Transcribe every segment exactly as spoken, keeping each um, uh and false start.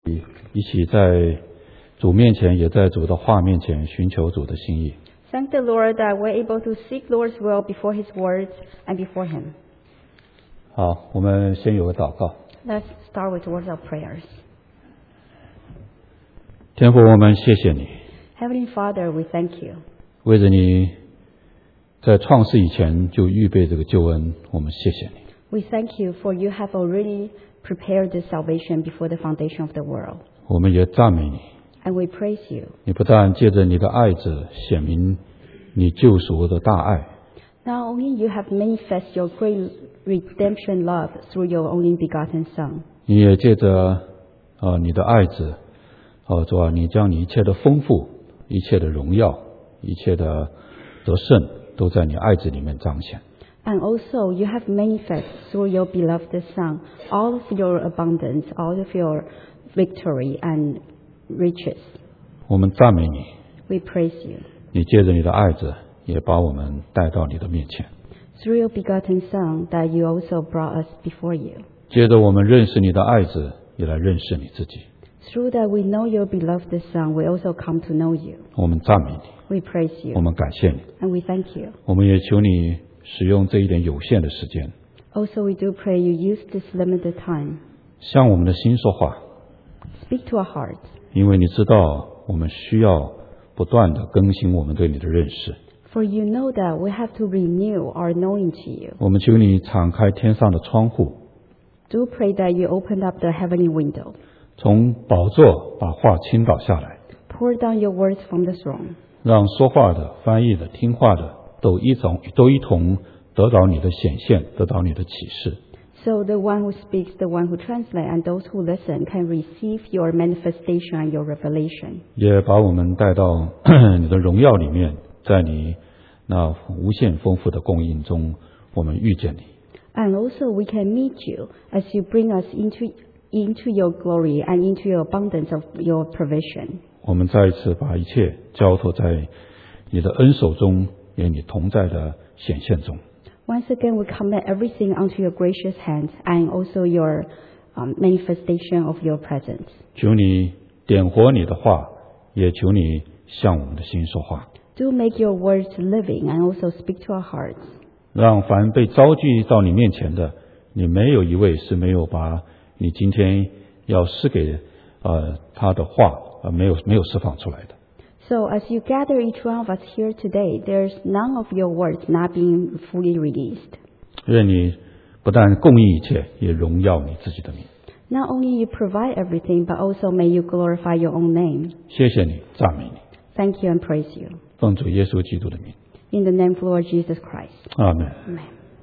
一起在主面前，也在主的话面前寻求主的心意。 Thank the Lord that we're able to seek Lord's will before His words and before Him. 好，我们先有个祷告。 Let's start with words of prayers. 天父，我们谢谢你， Heavenly Father, we thank you. 为着你在创世以前就预备这个救恩，我们谢谢你。 We thank you for you have already prepared this salvation before the foundation of the world. 我们也赞美你， And we praise you. 你不但借着你的爱子显明你救赎的大爱， Not only you have manifest your great redemption love through your only begotten Son, 你也借着呃你的爱子，呃主啊，你将你一切的丰富、一切的荣耀、一切的得胜，都在你爱子里面彰显。 and also you have manifest through your beloved Son all of your abundance, all of your victory and riches. 我们赞美你， We praise you. 你借着你的爱子，也把我们带到你的面前。 Through your begotten Son that you also brought us before you. 接着我们认识你的爱子，也来认识你自己。 Through that we know your beloved Son, we also come to know you. 我们赞美你， We praise 我 you. 们感谢你， And we thank you. 我们也求你使用这一点有限的时间， Also, we do pray you use this limited time. 向我们的心说话， Speak to our hearts. 因为你知道我们需要不断的更新我们对你的认识。 For you know that we have to renew our knowing to you. 我们求你敞开天上的窗户， Do pray that you open up the heavenly window. 从宝座把话倾倒下来， Pour down your words from the throne. 让说话的、翻译的、听话的都一同都一同得到你的显现，得到你的启示。 So the one who speaks, the one who translates, and those who listen can receive your manifestation and your revelation. 也把我们带到你的荣耀里面，在你那无限丰富的供应中，我们遇见你。 And also we can meet you as you bring us into, into your glory and into your abundance of your provision. 我们再一次把一切交托在你的恩手中，也你同在的显现中。 Once again, we commit everything unto your gracious hands and also your um, manifestation of your presence. 求你点活你的话，也求你向我们的心说话， Do make your words living and also speak to our hearts. 让凡被召聚到你面前的，你没有一位是没有把你今天要施给呃他的话呃没有没有释放出来的。 So as you gather each one of us here today, there's none of your words not being fully released. 愿你不但供应一切，也荣耀你自己的名。 Not only you provide everything, but also may you glorify your own name. 谢谢你，赞美你， Thank you and praise you. 奉主耶稣基督的名， In the name of Lord Jesus Christ. 阿门。 Amen.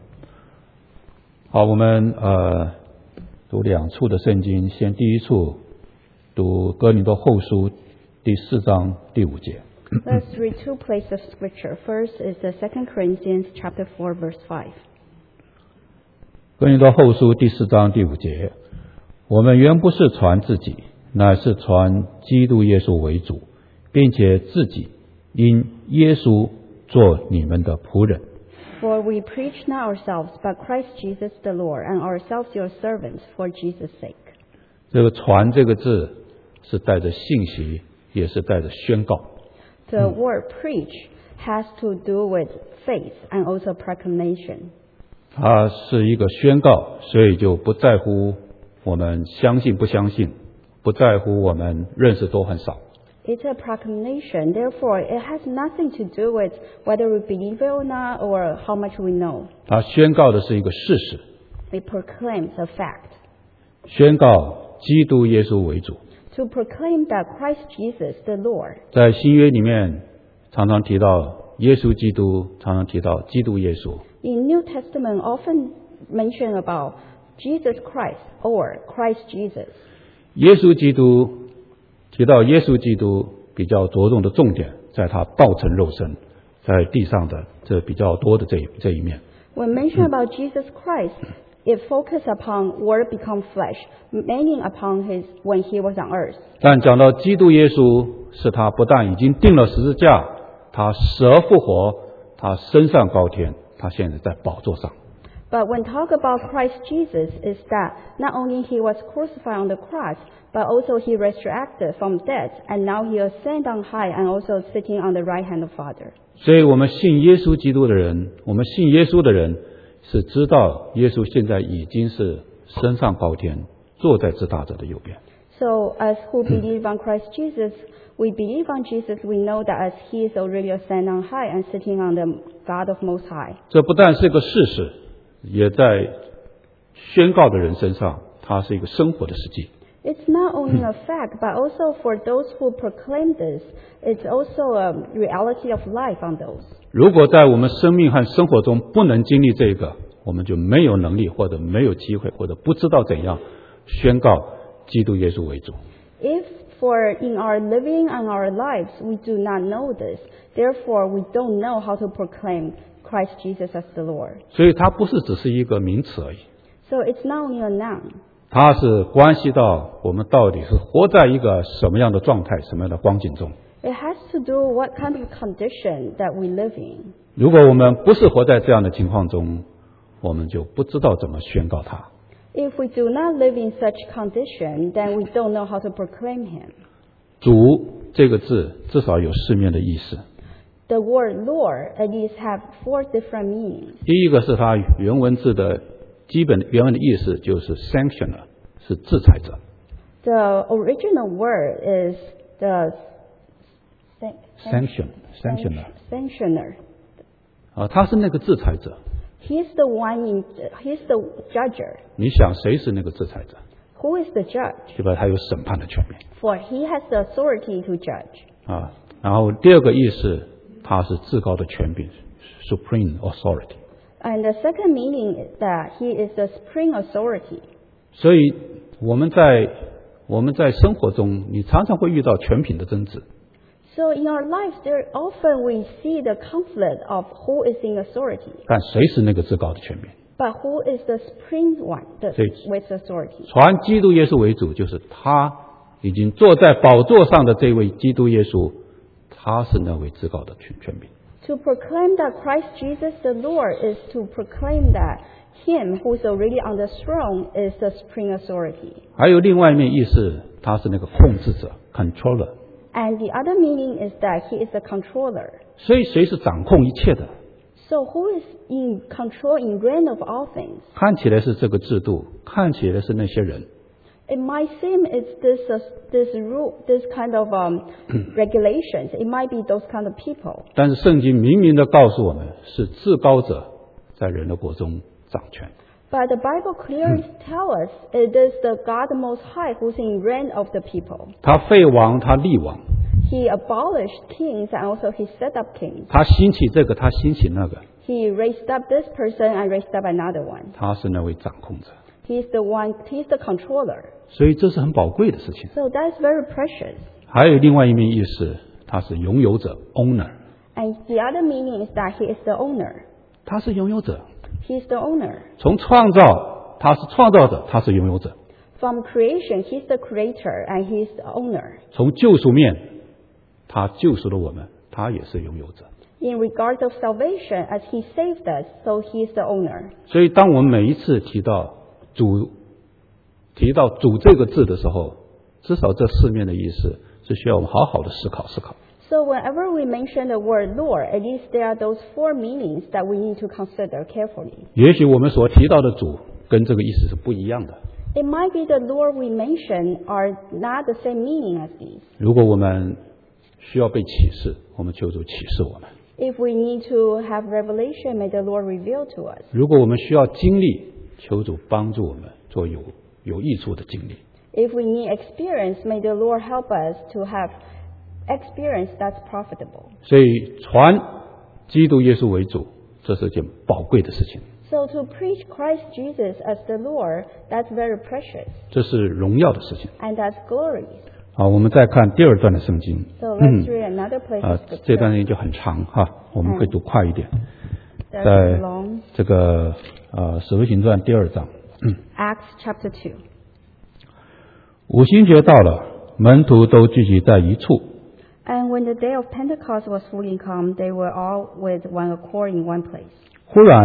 好，我们呃读两处的圣经，先第一处读哥林多后书第四章第五节。 Let's read two places of scripture. First is the Second Corinthians chapter four, verse five. 哥林多后书第四章第五节，我们原不是传自己，乃是传基督耶稣为主，并且自己因耶稣做你们的仆人。 For we preach not ourselves, but Christ Jesus the Lord, and ourselves your servants for Jesus' sake. 这个传这个字是带着信息，也是带着宣告。 The word preach has to do with faith and also proclamation. 它是一个宣告，所以就不在乎我们相信不相信，不在乎我们认识多很少。 It's a proclamation, therefore it has nothing to do with whether we believe it or not or how much we know. 它宣告的是一个事实， It proclaims a fact. 宣告基督耶稣为主。 To proclaim that Christ Jesus the Lord. 在新约里面常常提到耶稣基督，常常提到基督耶稣。 In New Testament often mention about Jesus Christ or Christ Jesus. 耶稣基督提到耶稣基督比较着重的重点，在他道成肉身，在地上的这比较多的这一这一面。 When mention about Jesus Christ, it focuses upon Word become flesh, meaning upon his when he was on earth. 但讲到基督耶稣，是他不但已经定了十字架，他死而复活，他升上高天，他现在在宝座上。 But when talk about Christ Jesus is that not only he was crucified on the cross, but also he resurrected from death, and now he ascended on high and also sitting on the right hand of Father. 所以我们信耶稣基督的人，我们信耶稣的人是知道耶稣现在已经是升上高天，坐在至大者的右边。 So as who believe on Christ Jesus, we believe on Jesus, we know that as he is already ascended on high and sitting on the God of Most High. 这不但是一个事实，也在宣告的人身上，它是一个生活的实际。 It's not only a fact, but also for those who proclaim this, it's also a reality of life on those. 如果在我们生命和生活中不能经历这个，我们就没有能力，或者没有机会，或者不知道怎样宣告基督耶稣为主。 If for in our living and our lives we do not know this, therefore we don't know how to proclaim Christ Jesus as the Lord. 所以它不是只是一个名词而已， So it's not only a noun. 它是关系到我们到底是活在一个什么样的状态、什么样的光景中。 It has to do what kind of condition that we live in. 如果我们不是活在这样的情况中，我们就不知道怎么宣告它。 If we do not live in such condition, then we don't know how to proclaim him. 主这个字至少有四面的意思。 The word Lord at least have four different meanings. 第一个是它原文字的基本原文的意思就是 sanctioner， 是制裁者。 The original word is the san- sanction sanctioner sanctioner. 啊，他是那个制裁者。 He's the one in, he's the judger. 你想谁是那个制裁者？ Who is the judge? 对吧？他有审判的权柄 For he has the authority to judge. 啊。然后第二个意思，他是至高的权柄 ，supreme authority。 And the second meaning is that he is the supreme authority. 所以我们在我们在生活中，你常常会遇到权柄的争执。 So in our lives, there often we see the conflict of who is in authority, 但谁是那个至高的权柄？ but who is the supreme one the, 所以 with authority. 传基督耶稣为主，就是他已经坐在宝座上的这位基督耶稣，他是那位至高的权权柄。 To proclaim that Christ Jesus the Lord is to proclaim that him who is already on the throne is the supreme authority. 还有另外一面意思，他是那个控制者 （controller）。 And the other meaning is that he is the controller. 所以谁是掌控一切的？ So who is in control, in reign of all things? 看起来是这个制度，看起来是那些人， It might seem it's this uh, this rule, this kind of um, regulations. It might be those kind of people. 但是圣经明明的告诉我们，是至高者在人的国中掌权。 But the Bible clearly tells us it is the God Most High who's in reign of the people. 他废王，他立王， He abolished kings and also he set up kings. 他兴起这个，他兴起那个， He raised up this person and raised up another one. 他是那位掌控者。 He's the one, he's the controller. 所以这是很宝贵的事情。 So that's very precious. 还有另外一面意思，他是拥有者 （owner）， And the other meaning is that he is the owner. 他是拥有者。 He's the owner. 从创造，他是创造者，他是拥有者。 From creation, he's the creator and he's the owner. 从救赎面，他救赎了我们，他也是拥有者。 In regard of salvation, as he saved us, so he's the owner. 所以，当我们每一次提到主，提到主这个字的时候，至少这四面的意思是需要我们好好的思考思考。 So whenever we mention the word Lord, at least there are those four meanings that we need to consider carefully. 也许我们所提到的主跟这个意思是不一样的。 It might be the Lord we mention are not the same meaning as these. 如果我们需要被启示，我们求主启示我们； If we need to have revelation, may the Lord reveal to us. 如果我们需要经历，求主帮助我们做有有益处的经历。 If we need experience, may the Lord help us to have experience that's profitable. 所以传基督耶稣为主，这是件宝贵的事情， So to preach Christ Jesus as the Lord, that's very precious 这是荣耀的事情。 and that's glorious. 好，我们再看第二段的圣经。 So let's read another place 啊 of， 这段 scripture. 圣经就很长哈，我们会读快一点。 That's 在 long. 这个呃《使徒行传》第二章， Acts chapter two. 五旬节到了，门徒都聚集在一处。 And when the day of Pentecost was fully come, they were all with one accord in one place. 忽然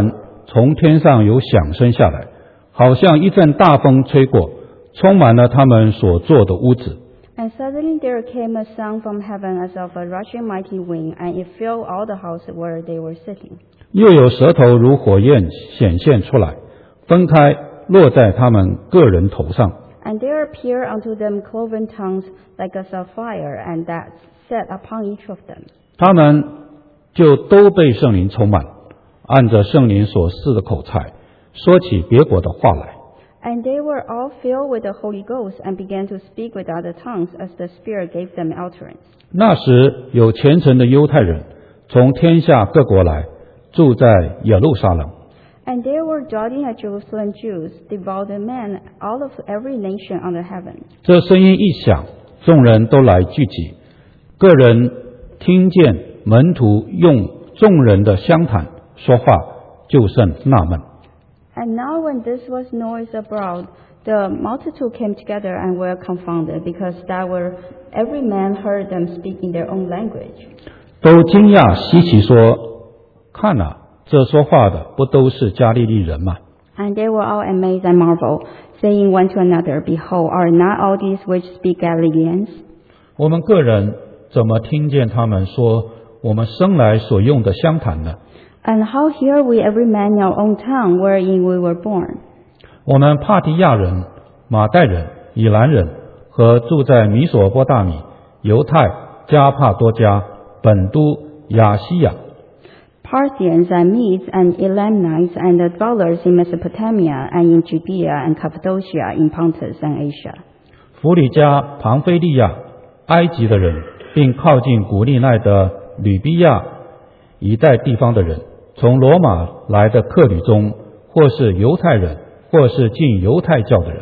从天上有响声下来，好像一阵大风吹过，充满了他们所坐的屋子。 And suddenly there came a sound from heaven as of a rushing mighty wind, and it filled all the house where they were sitting. 又有舌头如火焰显现出来，分开落在他们个人头上。 And there appeared unto them cloven tongues like as of fire, and that sat upon each of them. 他们就都被圣灵充满，按着圣灵所赐的口才，说起别国的话来。 And they were all filled with the Holy Ghost, and began to speak with other tongues as the Spirit gave them utterance. 那时有虔诚的犹太人从天下各国来，住在耶路撒冷。 And there were dwelling at Jerusalem Jews, devout men, all of every nation under heaven. 这声音一响，众人都来聚集，个人听见门徒用众人的相谈说话，就甚纳闷。 And now when this was noised abroad, the multitude came together and were confounded, because that were every man heard them speaking their own language. 都惊讶稀奇说：看啊，这说话的不都是加利利人吗？ And they were all amazed and marveled, saying one to another, Behold, are not all these which speak Galileans? 我们个人怎么听见他们说我们生来所用的相谈呢？ And how hear we every man in our own tongue wherein we were born? 我们帕提亚人、马代人、以兰人和住在米索波大米、犹太、加帕多家、本都、亚西亚， Parthians and Medes and Elamites and the dwellers in Mesopotamia and in Judea and Cappadocia, in Pontus and Asia. 弗里加、庞菲利亚、埃及的人，并靠近古利奈的吕比亚一带地方的人，从罗马来的客旅中，或是犹太人，或是进犹太教的人。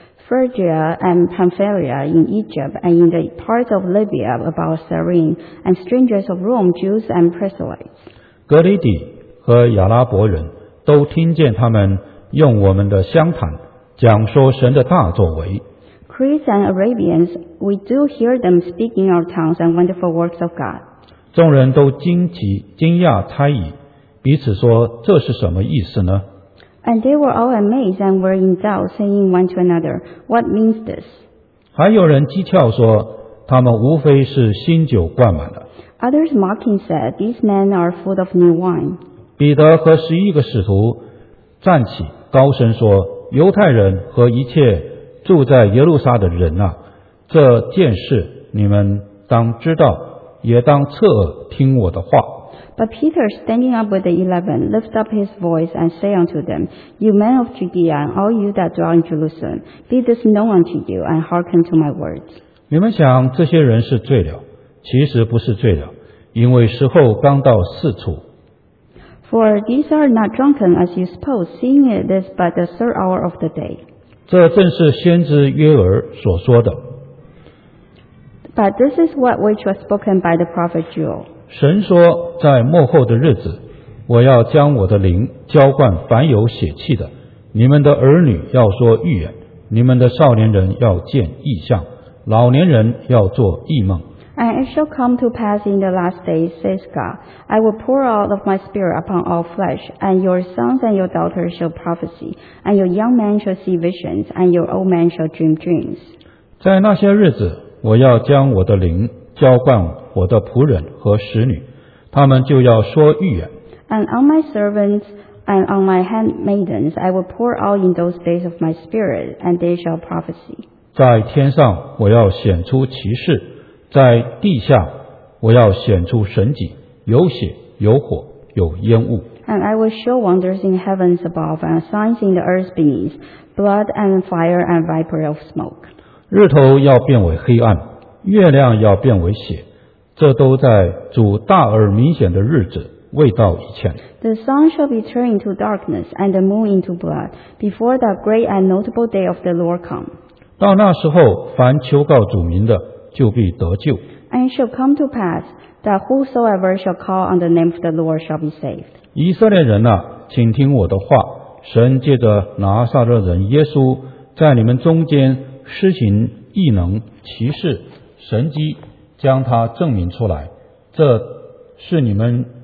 Phrygia and Pamphylia in Egypt and in the parts of Libya about Cyrene, and strangers of Rome, Jews and proselytes. 格里底和亚拉伯人都听见他们用我们的相谈讲说神的大作为。 Greeks and Arabians, we do hear them speaking our tongues and wonderful works of God. 众人都惊奇、惊讶、猜疑，彼此说：“这是什么意思呢？” And they were all amazed and were in doubt, saying one to another, What means this? 还有人讥诮说：“他们无非是新酒灌满了。” Others mocking said, These men are full of new wine. 彼得和十一个使徒站起，高声说：“犹太人和一切住在耶路撒的人啊，这件事你们当知道，也当侧耳听我的话。” But Peter, standing up with the eleven, lifted up his voice and said unto them, You men of Judea, and all you that dwell in Jerusalem, be this known unto you, and hearken to my words. 你们想这些人是醉了，其实不是醉了，因为时候刚到四处。 For these are not drunken as you suppose, seeing it is but the third hour of the day. 这正是先知约珥所说的。 But this is what which was spoken by the prophet Joel. 神说，在末后的日子，我要将我的灵浇灌凡有血气的，你们的儿女要说预言，你们的少年人要见异象，老年人要做异梦。 And it shall come to pass in the last days, says God, I will pour out of my spirit upon all flesh, and your sons and your daughters shall prophesy, and your young men shall see visions, and your old men shall dream dreams. 在那些日子，我要将我的灵浇灌我的仆人和使女，他们就要说预言。 And on my servants and on my handmaidens I will pour out in those days of my spirit, and they shall prophesy. 在天上，我要显出奇事；在地下，我要显出神迹，有血，有火，有烟雾。 And I will show wonders in heavens above, and signs in the earth beneath, blood and fire and vapor of smoke. 日头要变为黑暗，月亮要变为血，这都在主大而明显的日子未到以前。 The sun shall be turned into darkness, and the moon into blood, before that great and notable day of the Lord come. 到那时候，凡求告主名的，就必得救。 And it shall come to pass that whosoever shall call on the name of the Lord shall be saved. 以色列人啊，请听我的话。神借着拿撒勒人耶稣，在你们中间施行异能、奇事、神迹，将他证明出来。这是你们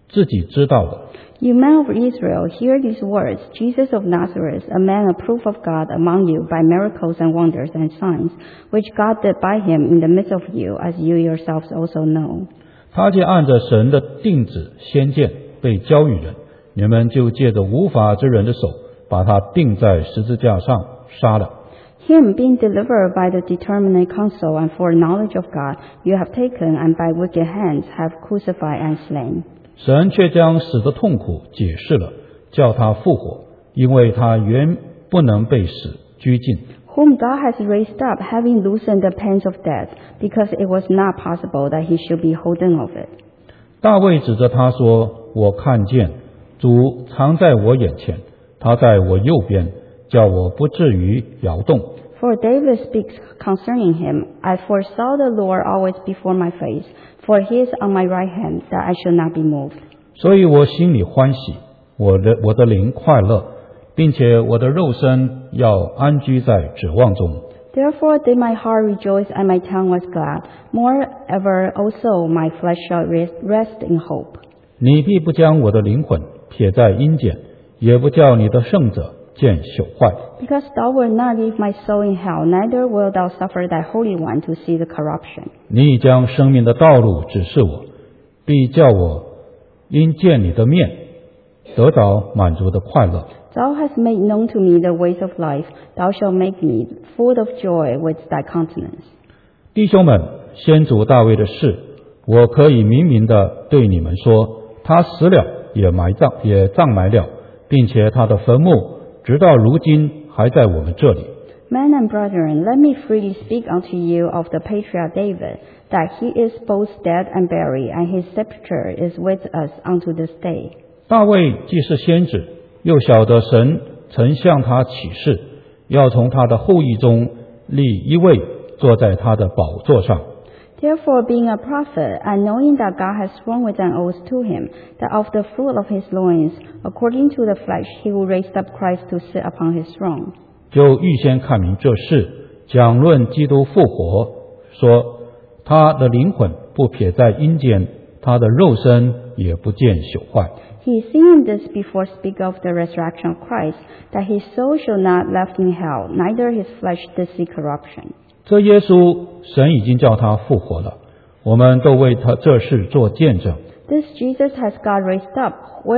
自己知道的。 You men of Israel, hear these words. Jesus of Nazareth, a man approved of God among you by miracles and wonders and signs, which God did by him in the midst of you, as you yourselves also know. 他既按着神的定旨先见被交与人，你们就借着无法之人的手，把他钉在十字架上杀了。 Him being delivered by the determinate counsel and foreknowledge of God, you have taken and by wicked hands have crucified and slain. 神却将死的痛苦解释了，叫他复活，因为他原不能被死拘禁。 Whom God has raised up, having loosened the pangs of death, because it was not possible that he should be holden of it. 大卫指着他说：“我看见主常在我眼前，他在我右边，叫我不至于摇动。” For David speaks concerning him, I foresaw the Lord always before my face, for he is on my right hand, that I shall not be moved. 所以我心里欢喜，我的我的灵快乐，并且我的肉身要安居在指望中。 Therefore did my heart rejoice and my tongue was glad. Moreover also my flesh shall rest in hope. 你必不将我的灵魂撇在阴间，也不叫你的圣者见朽坏。 Because thou wilt not leave my soul in hell, neither wilt thou suffer thy Holy One to see the corruption. 你已将生命的道路指示我，必叫我因见你的面得着满足的快乐。 Thou hast made known to me the ways of life. Thou shalt make me full of joy with thy countenance. 弟兄们，先祖大卫的事，我可以明明的对你们说，他死了，也埋葬，也葬埋了，并且他的坟墓直到如今还在我们这里。 Men and brethren, let me freely speak unto you of the patriarch David, that he is both dead and buried, and his sepulchre is with us unto this day. 大卫既是先知，又晓得神曾向他启示，要从他的后裔中立一位坐在他的宝座上。 Therefore, being a prophet, and knowing that God has sworn with an oath to him, that of the fruit of his loins, according to the flesh, he will raise up Christ to sit upon his throne. 就预先看明这事，讲论基督复活，说他的灵魂不撇在阴间，他的肉身也不见朽坏。 He seeing this before speak of the resurrection of Christ, that his soul shall not left in hell, neither his flesh did see corruption. 这耶稣，神已经叫他复活了，我们都为他这事做见证。 This Jesus has God raised up,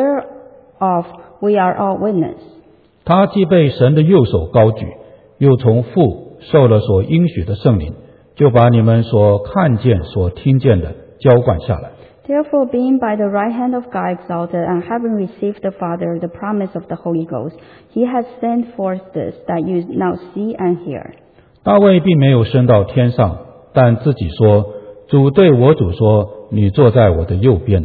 whereof we are all witness. 他既被神的右手高举，又从父受了所应许的圣灵，就把你们所看见、所听见的浇灌下来。 Therefore, being by the right hand of God exalted, and having received the Father the promise of the Holy Ghost, he has sent forth this, that you now see and hear. 大卫并没有升到天上，但自己说：“主对我主说，你坐在我的右边。”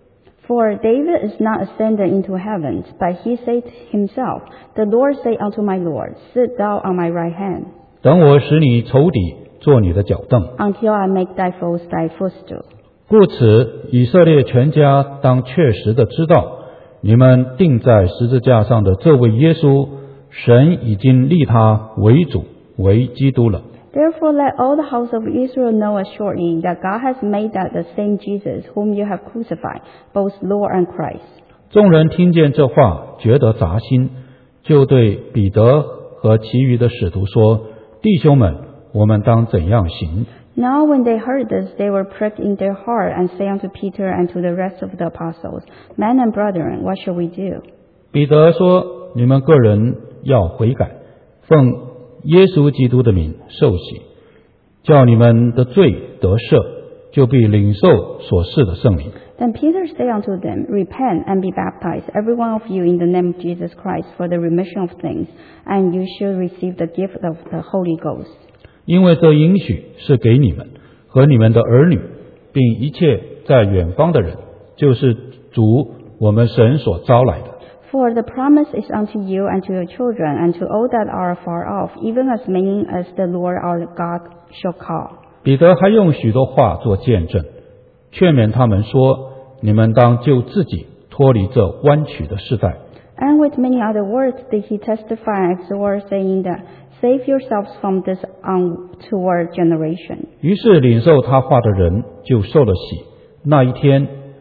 For David is not ascended into heavens, but he said himself, The Lord said unto my Lord, Sit thou on my right hand, 等我使你仇敌做你的脚凳。 until I make thy foes thy footstool. 故此，以色列全家当确实的知道，你们钉在十字架上的这位耶稣，神已经立他为主，为基督了。 Therefore let all the house of Israel know assuredly that God has made that the same Jesus whom you have crucified, both Lord and Christ. 众人听见这话，觉得扎心，就对彼得和其余的使徒说：“弟兄们，我们当怎样行？” Now when they heard this, they were pricked in their heart, and say unto Peter and to the rest of the apostles, Men and brethren, what shall we do? 彼得说：“你们个人要悔改，奉耶稣基督的名受洗，叫你们的罪得赦，就必领受所赐的圣灵。” Then Peter said unto them, Repent and be baptized, every one of you, in the name of Jesus Christ, for the remission of things, and you shall receive the gift of the Holy Ghost. 因为这应许是给你们和你们的儿女，并一切在远方的人，就是主我们神所招来的。 For the promise is unto you and to your children and to all that are far off, even as many as the Lord our God shall call. 彼得还用许多话做见证，劝勉他们说：“你们当救自己，脱离这弯曲的世代。” And with many other words did he testify and exhort, saying that, Save yourselves from this untoward generation. 于是领受他话的人就受了洗。那一天，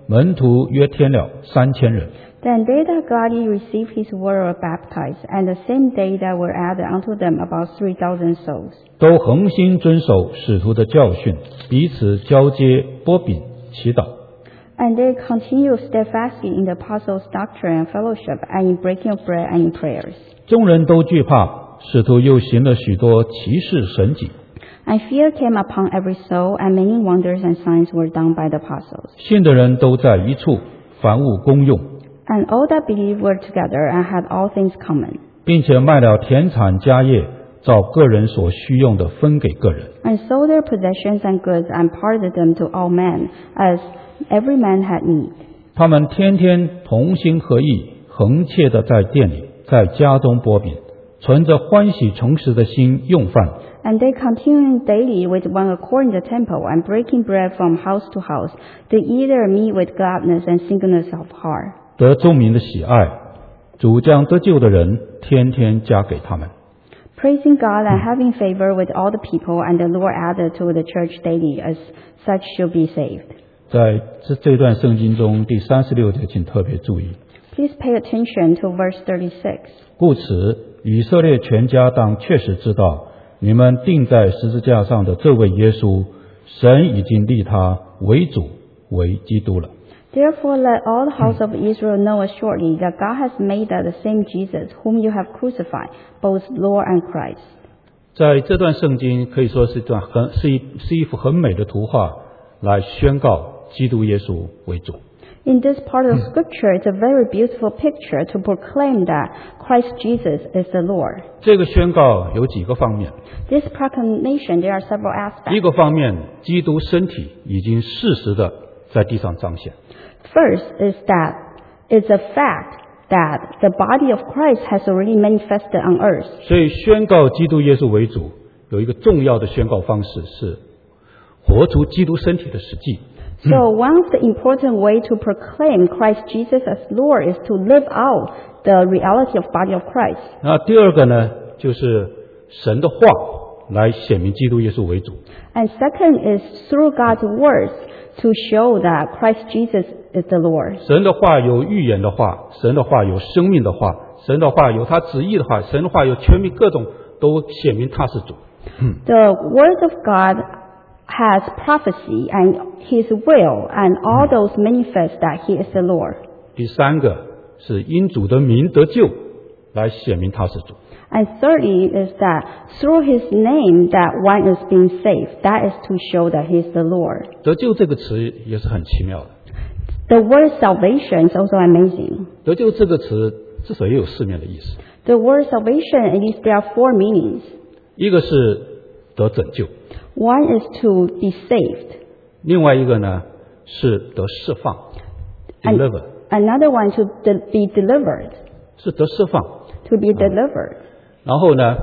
门徒约添了三千人。 Then they that gladly received his word were baptized, and the same day there were added unto them about three thousand souls. 都恒心遵守使徒的教训，彼此交接，擘饼，祈祷。 And they continued steadfastly in the apostles' doctrine and fellowship, and in breaking of bread and in prayers. 众人都惧怕，使徒又行了许多奇事神迹。 And fear came upon every soul, and many wonders and signs were done by the apostles. 信的人都在一处，凡物公用。 And all that believed were together and had all things common. 并且卖了田产家业，照个人所需用的分给个人。 And sold their possessions and goods, and parted them to all men, as every man had need. 他们天天同心合意，恒切的在店里，在家中擘饼，存着欢喜诚实的心用饭。 And they continued daily with one accord in the temple, and breaking bread from house to house. They eat their meat with gladness and singleness of heart. 得众民的喜爱，主将得救的人天天加给他们。 Praising God and having favor with all the people, and the Lord added to the church daily as such shall be saved. 在这这段圣经中第三十六节，请特别注意。 Please pay attention to verse thirty-six. 故此，以色列全家当确实知道，你们钉在十字架上的这位耶稣，神已经立他为主，为基督了。 Therefore let all the house of Israel know assuredly that God has made that the same Jesus, whom you have crucified, both Lord and Christ. 在这段圣经可以说是一段很是一是一幅很美的图画，来宣告基督耶稣为主。 In this part of Scripture, it's a very beautiful picture to proclaim that Christ Jesus is the Lord. 这个宣告有几个方面。 This proclamation, there are several 一 aspects. 个方面，基督身体已经适时的在地上彰显。 First is that it's a fact that the body of Christ has already manifested on earth. 所以宣告基督耶稣为主，有一个重要的宣告方式是活出基督身体的实际。 So one of the important way to proclaim Christ Jesus as Lord is to live out the reality of body of Christ. 那第二个呢，就是神的话来显明基督耶稣为主。 And second is through God's words to show that Christ Jesus is the Lord. 神的话有预言的话，神的话有生命的话，神的话有他旨意的话，神的话有全民各种都显明他是主。 The word of God has prophecy and His will, and all those manifest that He is the Lord. 第三个是因主的名得救，来显明他是主。 And thirdly is that through His name that one is being saved. That is to show that He is the Lord. 得救这个词也是很奇妙的。 The word salvation is also amazing. 得救这个词至少也有四面的意思。 The word salvation, at least there are four meanings. 一个是得拯救， One is to be saved. 另外一个呢是得释放 And ，deliver another one to de- be delivered. 是得释放。 To be delivered. 然后呢，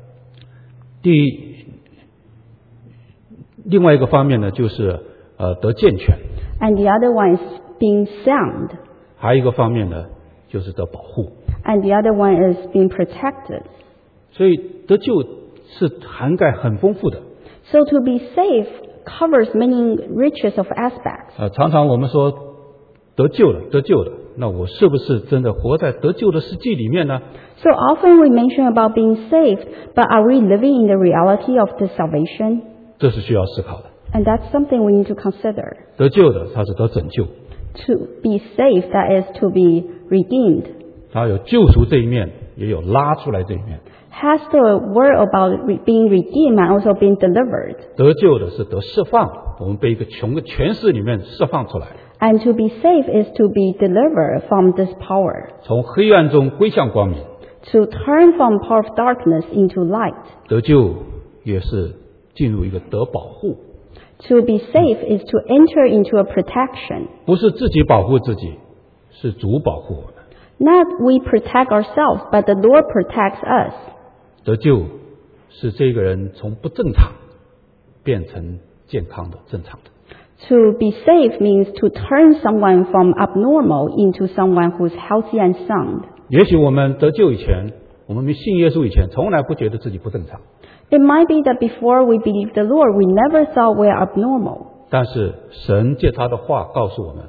第另外一个方面呢，就是呃得健全， And the other one is being sound. 还有一个方面呢，就是得保护。 And the other one is being protected. 所以得救是涵盖很丰富的。 So to be saved covers many riches of aspects. 呃，常常我们说得救了，得救了，那我是不是真的活在得救的实际里面呢？ So often we mention about being saved, but are we living in the reality of the salvation? 这是需要思考的。 And that's something we need to consider. 得救的，它是得拯救， To be saved, that is to be redeemed. 它有救赎这一面，也有拉出来这一面。 Has the word about re- being redeemed and also being delivered. 得救的是得释放，我们被一个穷的权势里面释放出来， And to be saved is to be delivered from this power. 从黑暗中归向光明。 To turn from power of darkness into light. 得救也是进入一个得保护， To be saved is to enter into a protection. 不是自己保护自己，是主保护我们。 Not we protect ourselves, but the Lord protects us. 得救是这个人从不正常变成健康的、正常的。 To be saved means to turn someone from abnormal into someone who's healthy and sound. 也许我们得救以前，我们没信耶稣以前，从来不觉得自己不正常。 It might be that before we believe the Lord, we never thought we're abnormal. 但是神借他的话告诉我们，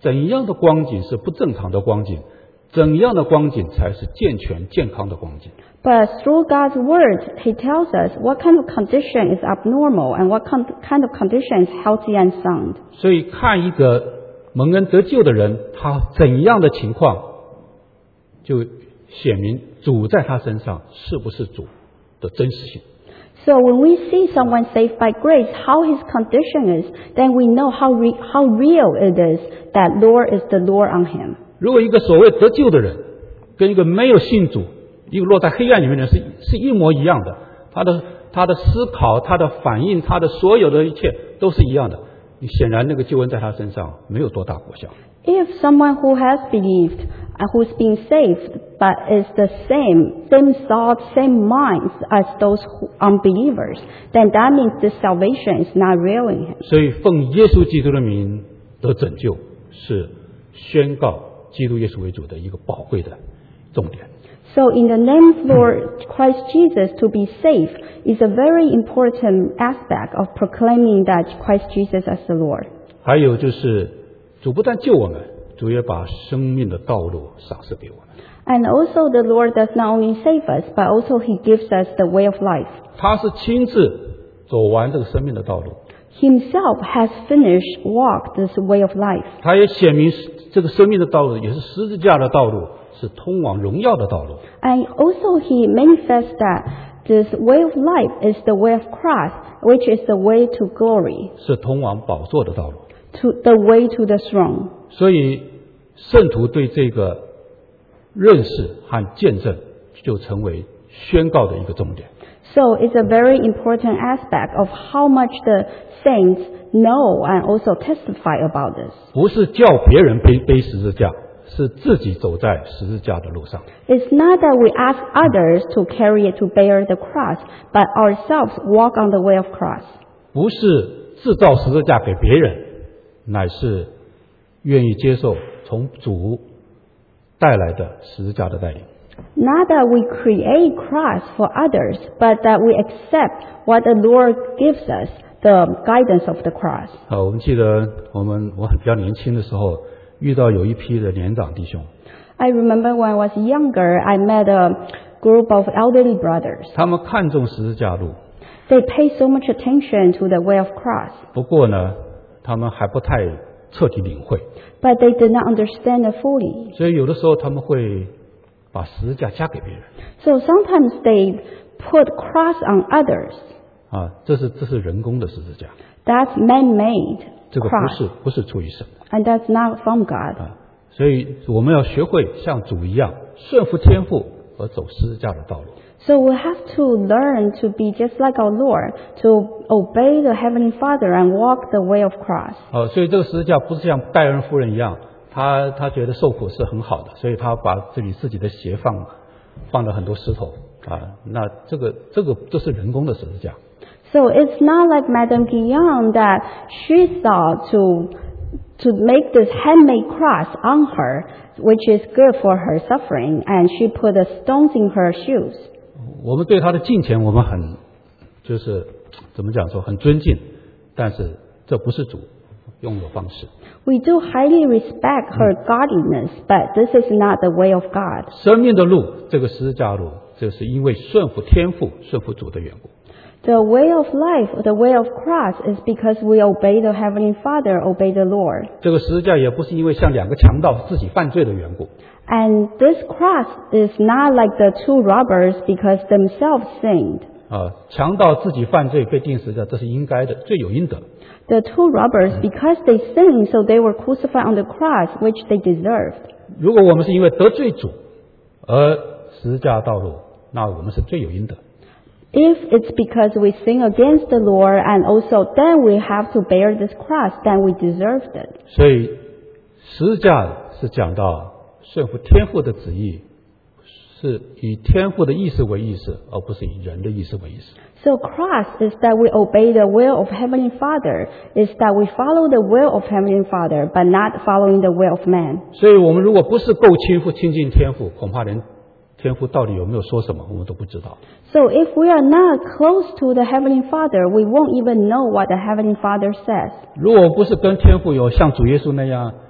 怎样的光景是不正常的光景，怎样的光景才是健全健康的光景。 But through God's word, He tells us what kind of condition is abnormal and what kind of condition is healthy and sound. 所以看一个蒙恩得救的人，他怎样的情况，就显明主在他身上是不是主的真实性。 So when we see someone saved by grace, how his condition is, then we know how re- how real it is that Lord is the Lord on him. 如果一个所谓得救的人，跟一个没有信主，一个落在黑暗里面的人是是一模一样的，他的他的思考、他的反应、他的所有的一切都是一样的。你显然那个救恩在他身上没有多大果效。 If someone who has believed and who's been saved but is the same, same thoughts, same minds as those who, unbelievers, then that means this salvation is not real in him. 所以奉耶稣基督的名得拯救，是宣告基督耶稣为主的一个宝贵的重点。 So in the name of Lord Christ Jesus, to be saved is a very important aspect of proclaiming that Christ Jesus as the Lord. 还有就是主不但救我们，主也把生命的道路赏赐给我们。 And also the Lord does not only save us, but also He gives us the way of life. 他是亲自走完这个生命的道路， Himself has finished walked this way of life. 他也显明这个生命的道路也是十字架的道路，是通往荣耀的道路。 And also He manifests that this way of life is the way of Christ, which is the way to glory, 是通往宝座的道路。 to the way to the throne. 所以圣徒对这个认识和见证就成为宣告的一个重点。 So it's a very important aspect of how much the saints know and also testify about this. 不是叫别人背背十字架，是自己走在十字架的路上。 It's not that we ask others to carry it to bear the cross, but ourselves walk on the way of cross. 不是制造十字架给别人，乃是愿意接受从主带来的十字架的带领。 Not that we create cross for others, but that we accept what the Lord gives us, the guidance of the cross. 啊，我们记得我们我很比较年轻的时候，遇到有一批的年长弟兄， I remember when I was younger, I met a group of elderly brothers. 他们看重十字架路， They pay so much attention to the way of cross, 不过呢，他们还不太彻底领会， but they did not understand it fully. 所以有的时候他们会把十字架加给别人。 So sometimes they put cross on others. 啊，这是这是人工的十字架， That's man-made 这个不 cross, 是不是出于神的 and that's not from God. 啊。所以我们要学会像主一样顺服天父而走十字架的道路。 So we have to learn to be just like our Lord, to obey the Heavenly Father and walk the way of cross. 啊，所以这个十字架不是像戴恩夫人一样，她她觉得受苦是很好的，所以她把这里自己的鞋放放了很多石头啊。那这个这个这是人工的十字架。 So it's not like Madame Guyon that she thought to to make this handmade cross on her, which is good for her suffering, and she put the stones in her shoes. 我们对她的敬虔，我们很就是怎么讲说很尊敬，但是这不是主用的方式。 We do highly respect her godliness, but this is not the way of God. 生命的路，这个十字架路，这是因为顺服天父、顺服主的缘故。 The way of life, the way of cross, is because we obey the Heavenly Father, obey the Lord. 这个十字架也不是因为像两个强盗自己犯罪的缘故。 And this cross is not like the two robbers because themselves sinned. 啊，强盗自己犯罪被钉十字架，这是应该的，罪有应得。 The two robbers, because they sinned, so they were crucified on the cross, which they deserved. 如果我们是因为得罪主而十字架道路，那我们是罪有应得。 If it's because we sin against the Lord and also then we have to bear this cross, then we deserved it. 所以十字架是讲到顺服天父的旨意，是以天父的意思为意思，而不是以人的意思为意思。 So cross is that we obey the will of Heavenly Father, is that we follow the will of Heavenly Father, but not following the will of man. 所以我们如果不是够亲附亲近天父，恐怕连天父到底有没有说什么，我们都不知道。 So if we are not close to the Heavenly Father, we won't even know what the Heavenly Father says. 如果不是跟天父有像主耶稣那样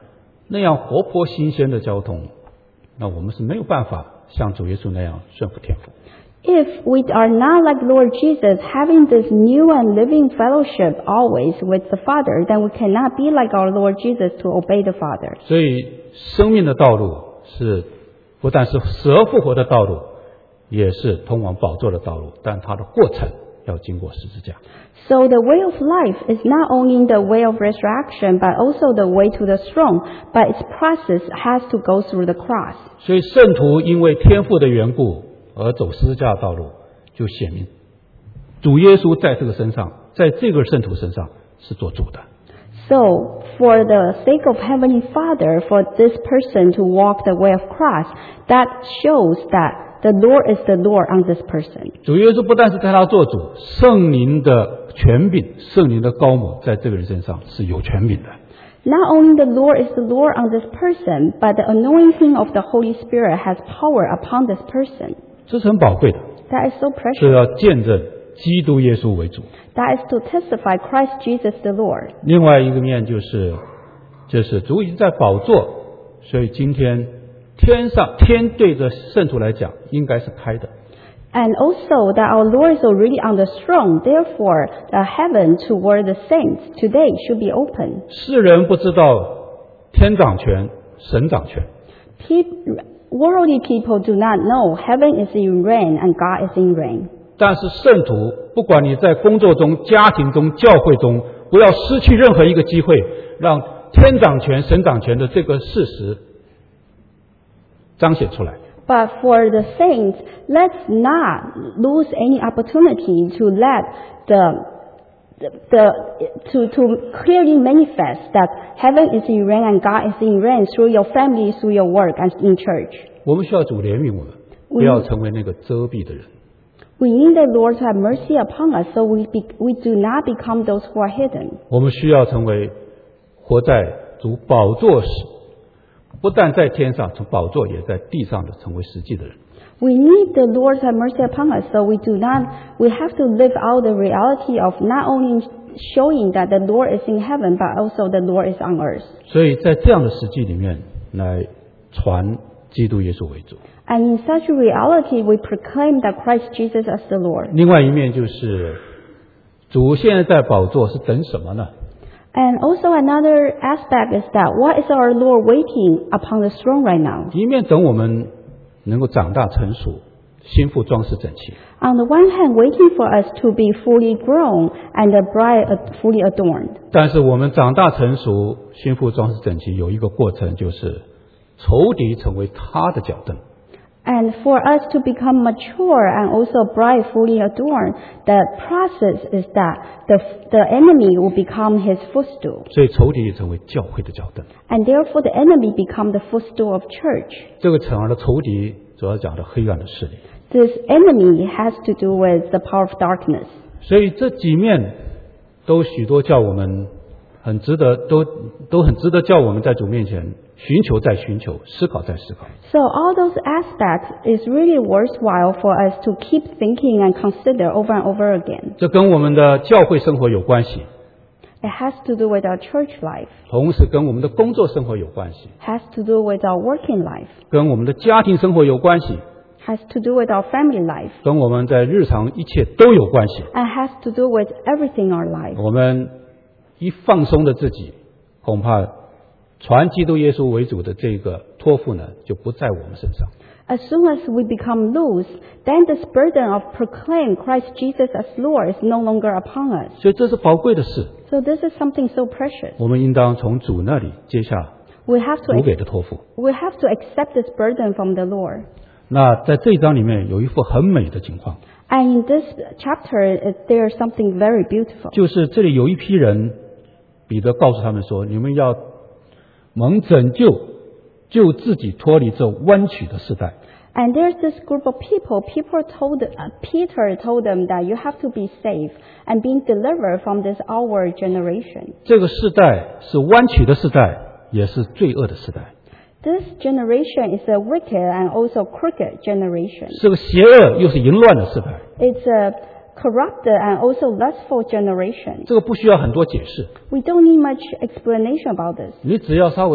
那样活泼新鲜的交通，那我们是没有办法像主耶稣那样顺服天父。 If we are not like Lord Jesus, having this new and living fellowship always with the Father, then we cannot be like our Lord Jesus to obey the Father. 所以生命的道路是不但是死而复活的道路，也是通往宝座的道路，但它的过程要经过十字架。 So the way of life is not only the way of resurrection, but also the way to the throne, but its process has to go through the cross. 所以圣徒因为天父的缘故而走十字架的道路，就显明主耶稣在这个身上，在这个圣徒身上是做主的。 So, for the sake of Heavenly Father, for this person to walk the way of cross, that shows that the Lord is the Lord on this person. 主耶稣不但是在他做主，圣灵的权柄，圣灵的高摩在这个人身上是有权柄的。 Not only the Lord is the Lord on this person, but the anointing of the Holy Spirit has power upon this person. 这是很宝贵的， That is so 是 precious. 要见证基督耶稣为主。 That is to testify Christ Jesus the Lord. 另外一个面就是，就是主已经在宝座，所以今天天上天对着圣徒来讲应该是开的。 And also that our Lord is already on the throne, therefore the heaven toward the saints today should be open. 世人不知道天掌权，神掌权。 Pe- worldly people do not know heaven is in reign and God is in reign. 但是圣徒，不管你在工作中、家庭中、教会中，不要失去任何一个机会，让天掌权、神掌权的这个事实彰显出来。 But for the saints, let's not lose any opportunity to let the, the, the to, to clearly manifest that heaven is in reign and God is in reign through your family, through your work, and in church. 我们需要主怜悯我们，不要成为那个遮蔽的人。 We need the Lord to have mercy upon us, so we be, we do not become those who are hidden. 我们需要成为活在主宝座时，不但在天上，从宝座也在地上的成为实际的人。 We need the Lord to have mercy upon us, so we do not, we have to live out the reality of not only showing that the Lord is in heaven, but also the Lord is on earth. 所以在这样的实际里面来传基督耶稣为主。 And in such a reality, we proclaim that Christ Jesus as the Lord. 另外一面就是主现在在宝座是等什么呢？ And also another aspect is that what is our Lord waiting upon the throne right now? 一面等我们能够长大成熟，心腹装饰整齐； On the one hand, waiting for us to be fully grown and the bride fully adorned. 但是我们长大成熟，心腹装饰整齐，有一个过程，就是仇敌成为他的脚凳。 And for us to become mature and also bride fully adorned, the process is that the, the enemy will become his footstool. 所以仇敌也成为教会的脚凳。 And therefore the enemy become the footstool of church. 这个成了仇敌主要讲的黑暗的势力。 This enemy has to do with the power of darkness. 所以这几面都许多叫我们很值得，都都很值得叫我们在主面前寻求再寻求，思考再思考。 So all those aspects is really worthwhile for us to keep thinking and consider over and over again. 这跟我们的教会生活有关系， It has to do with our church life, 同时跟我们的工作生活有关系， has to do with our working life, 跟我们的家庭生活有关系， has to do with our family life, 跟我们在日常一切都有关系。 and has to do with everything in our life. 我们一放松的自己，恐怕传基督耶稣为主的这个托付呢，就不在我们身上。 As soon as we become loose, then this burden of proclaim Christ Jesus as Lord is no longer upon us. 所以这是宝贵的事， So this is something so precious. 我们应当从主那里接下 We have to 主给的托付。 we have to accept this burden from the Lord. 那在这一章里面有一幅很美的情况， And in this chapter, it- there is something very beautiful. 就是这里有一批人，彼得告诉他们说：“你们要蒙拯救，救自己脱离这弯曲的时代。” And there's this group of people. People told uh, Peter told them that you have to be saved and being delivered from this our generation. 这个时代是弯曲的时代，也是罪恶的时代， This generation is a wicked and also crooked generation. 是个邪恶又是淫乱的时代。 It's a corrupted and also lustful generation. 这个不需要很多解释， We don't need much explanation about this. 你只要稍微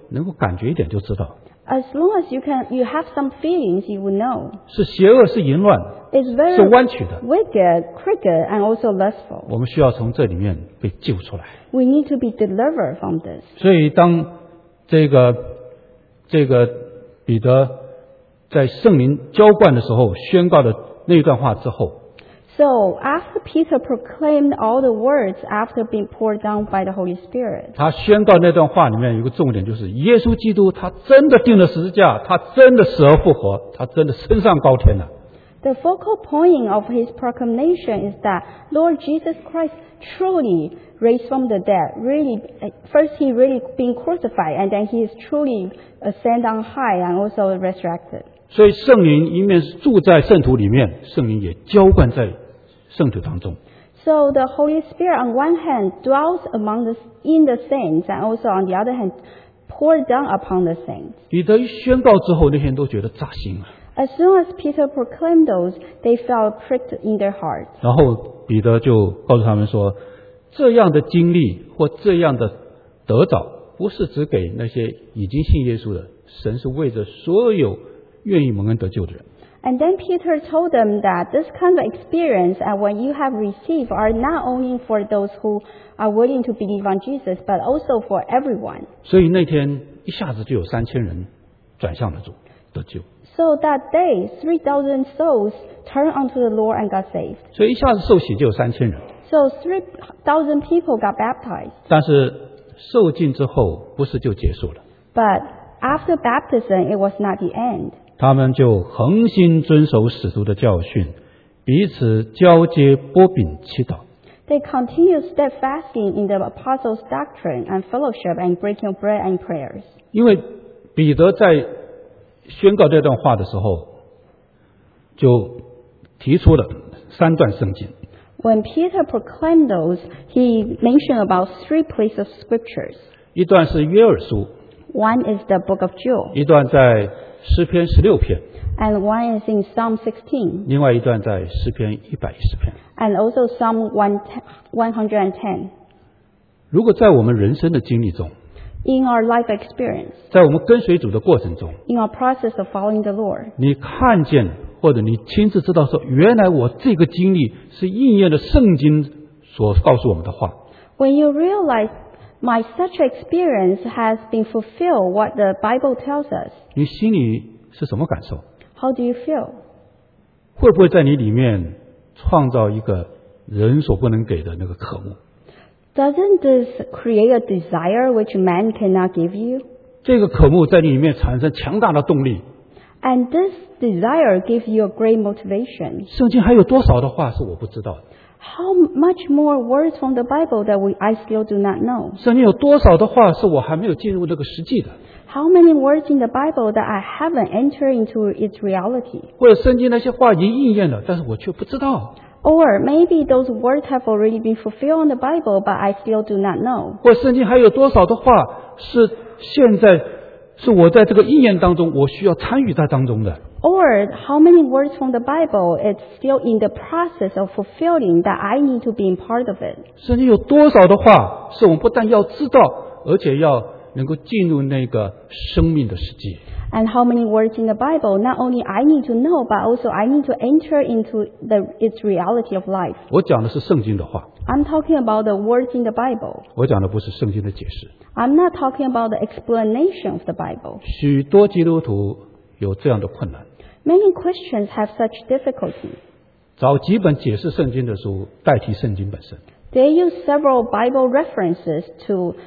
能够感觉一点就知道， As long as you can, you have some feelings, you will know. 是邪恶，是淫乱， It's 是 very 弯曲的。 wicked, crooked, and also lustful. 我们需要从这里面被救出来。 We need to be delivered from this. 所以当这个这个彼得在圣灵浇灌的时候宣告的那一段话之后， So after Peter proclaimed all the words after being poured down by the Holy Spirit, 他宣告那段话里面有一个重点，就是耶稣基督他真的钉了十字架，他真的死而复活，他真的升上高天了。 the focal point of his proclamation is that Lord Jesus Christ truly raised from the dead. Really, first he really being crucified, and then he is truly ascended on high and also resurrected. 所以圣灵一面是住在圣徒里面，圣灵也浇灌在圣徒当中。 So the Holy Spirit on one hand dwells among the, in the saints, and also on the other hand poured down upon the saints. 彼得一宣告之后，那些人都觉得扎心啊。 As soon as Peter proclaimed those, they felt pricked in their hearts. 然后彼得就告诉他们说，这样的经历或这样的得着，不是只给那些已经信耶稣的，神是为着所有愿意蒙恩得救的人。 And then Peter told them that this kind of experience and what you have received are not only for those who are willing to believe on Jesus, but also for everyone. 所以那天一下子就有三千人转向了主得救。 So that day, three thousand souls turned unto the Lord and got saved. 所以一下子受洗就有三千人。 So three thousand people got baptized. 但是受浸之后不是就结束了， But after baptism, it was not the end. 他们就恒心遵守使徒的教训，彼此交接擘饼祈祷。 They continued steadfastly in the apostles' doctrine and fellowship and breaking of bread and prayers. 因为彼得在宣告这段话的时候，就提出了三段圣经。 When Peter proclaimed those, he mentioned about three places of scriptures. 一段是约珥书， One is the book of Joel, 一段在诗篇十六篇， and one is in Psalm sixteen, 另外一段在诗篇一百一十篇。 and also Psalm one hundred ten. 如果在我们人生的经历中， In our life experience, 在我们跟随主的过程中， in our process of following the Lord, 你看见或者你亲自知道说，原来我这个经历是应验了圣经所告诉我们的话。 when you realize my such experience has been fulfilled what the Bible tells us, 你心里是什么感受？ how do you feel? 会不会在你里面创造一个人所不能给的那个渴慕？ Doesn't this create a desire which man cannot give you? 这个渴慕在你里面产生强大的动力。 And this desire gives you a great motivation. 圣经还有多少的话是我不知道的？ How much more words from the Bible that we, I still do not know? 圣经有多少的话是我还没有进入这个实际的？ How many words in the Bible that I haven't entered into its reality? 或者圣经那些话已经应验了，但是我却不知道？ Or maybe those words have already been fulfilled in the Bible, but I still do not know. 或者圣经还有多少的话是现在是我在这个应验当中，我需要参与在当中的？ Or how many words from the Bible is still in the process of fulfilling that I need to be in part of it? 圣经有多少的话是我们不但要知道，而且要能够进入那个生命的世界？ And how many words in the Bible, not only I need to know, but also I need to enter into the, its reality of life. 我讲的是圣经的话， I'm talking about the words in the Bible. 我讲的不是圣经的解释。 I'm not talking about the explanation of the Bible. 许多基督徒有这样的困难， Many Christians have such difficulty. 找几本解释圣经的书代替圣经本身。 They use several Bible references to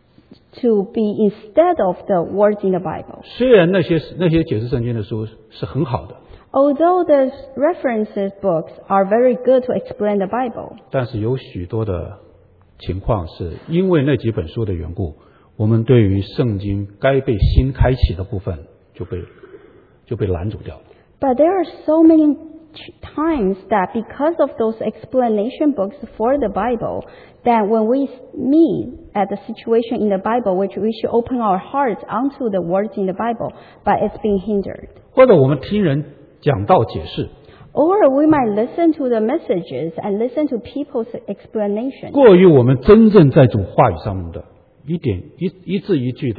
to be instead of the words in the Bible. 虽然那些那些解释圣经的书是很好的， Although the references books are very good to explain the Bible, 但是有许多的情况是因为那几本书的缘故，我们对于圣经该被新开启的部分就被就被拦阻掉了。 but there are so many times that because of those explanation books for the Bible, that when we meet at the situation in the Bible, which we should open our hearts onto the words in the Bible, but it's being hindered. 或者我们听人讲道解释， Or we might listen to the messages and listen to people's explanation, 过于我们真正在主话语上面的一点一一字一句的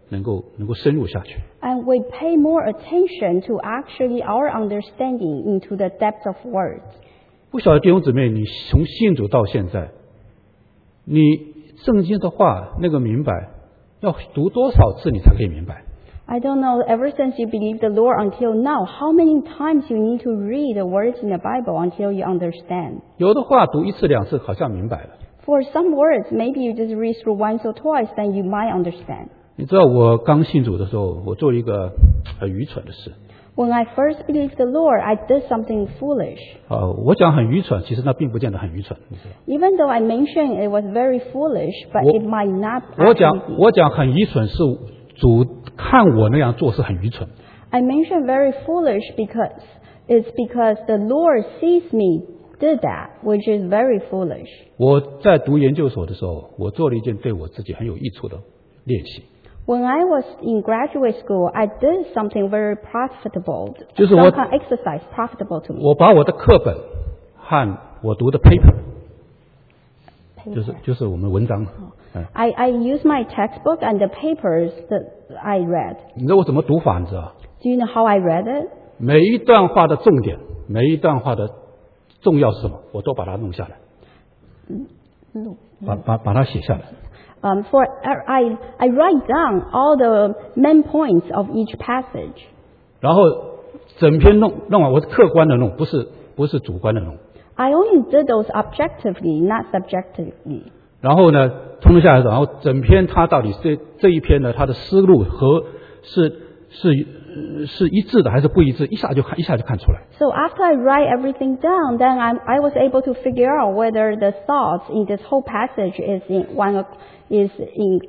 能够能够深入下去。 And we pay more attention to actually our understanding into the depth of words. 不晓得弟兄姊妹，你从信主到现在，你圣经的话那个明白，要读多少次你才可以明白？ I don't know, ever since you believe the Lord until now, how many times you need to read the words in the Bible until you understand? 有的话读一次两次好像明白了。 For some words, maybe you just read through once or twice, then you might understand. 你知道我刚信主的时候，我做了一个很愚蠢的事。 When I first believed the Lord, I did something foolish. 啊，我讲很愚蠢，其实那并不见得很愚蠢。你知道 Even though I mentioned it was very foolish, but 我- it might not 我讲 actually be. 我讲很愚蠢，是主看我那样做是很愚蠢。 I mentioned very foolish because it's because the Lord sees me did that, which is very foolish. 我在读研究所的时候，我做了一件对我自己很有益处的练习， When I was in graduate school, I did something very profitable, 就是 some 我- kind of exercise profitable to me. 我把我的课本和我读的 paper， 就是就是我们文章，哎， I, I use my textbook and the papers that I read. 你知道我怎么读法？你知道？ Do you know how I read it? 每一段话的重点，每一段话的重要是什么，我都把它弄下来，把把把它写下来。 Um, for I, I write down all the main points of each passage. 然后整篇弄弄完，我是客观的弄，不是不是主观的弄。 I only did those objectively, not subjectively. 然后呢，通下来，然后整篇它到底这这一篇呢，它的思路和是是呃是一致的还是不一致，一下就看一下就看出来。 So after I write everything down, then I, I was able to figure out whether the thoughts in this whole passage is in one is in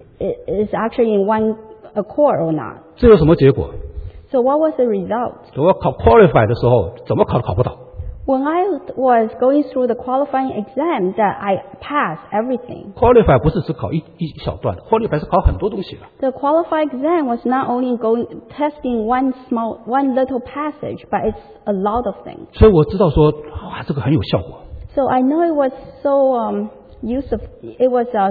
is actually in one accord or not. 这有什么结果？ So what was the result? 我考 qualify 的时候，怎么考都考不到。 When I was going through the qualifying exam, that I passed everything. qualify 不是只考一一小段 ，qualify 是考很多东西的。 The qualifying exam was not only going testing one small one little passage, but it's a lot of things. 所以我知道说，哇，这个很有效果。 So I know it was so um, useful. It was uh,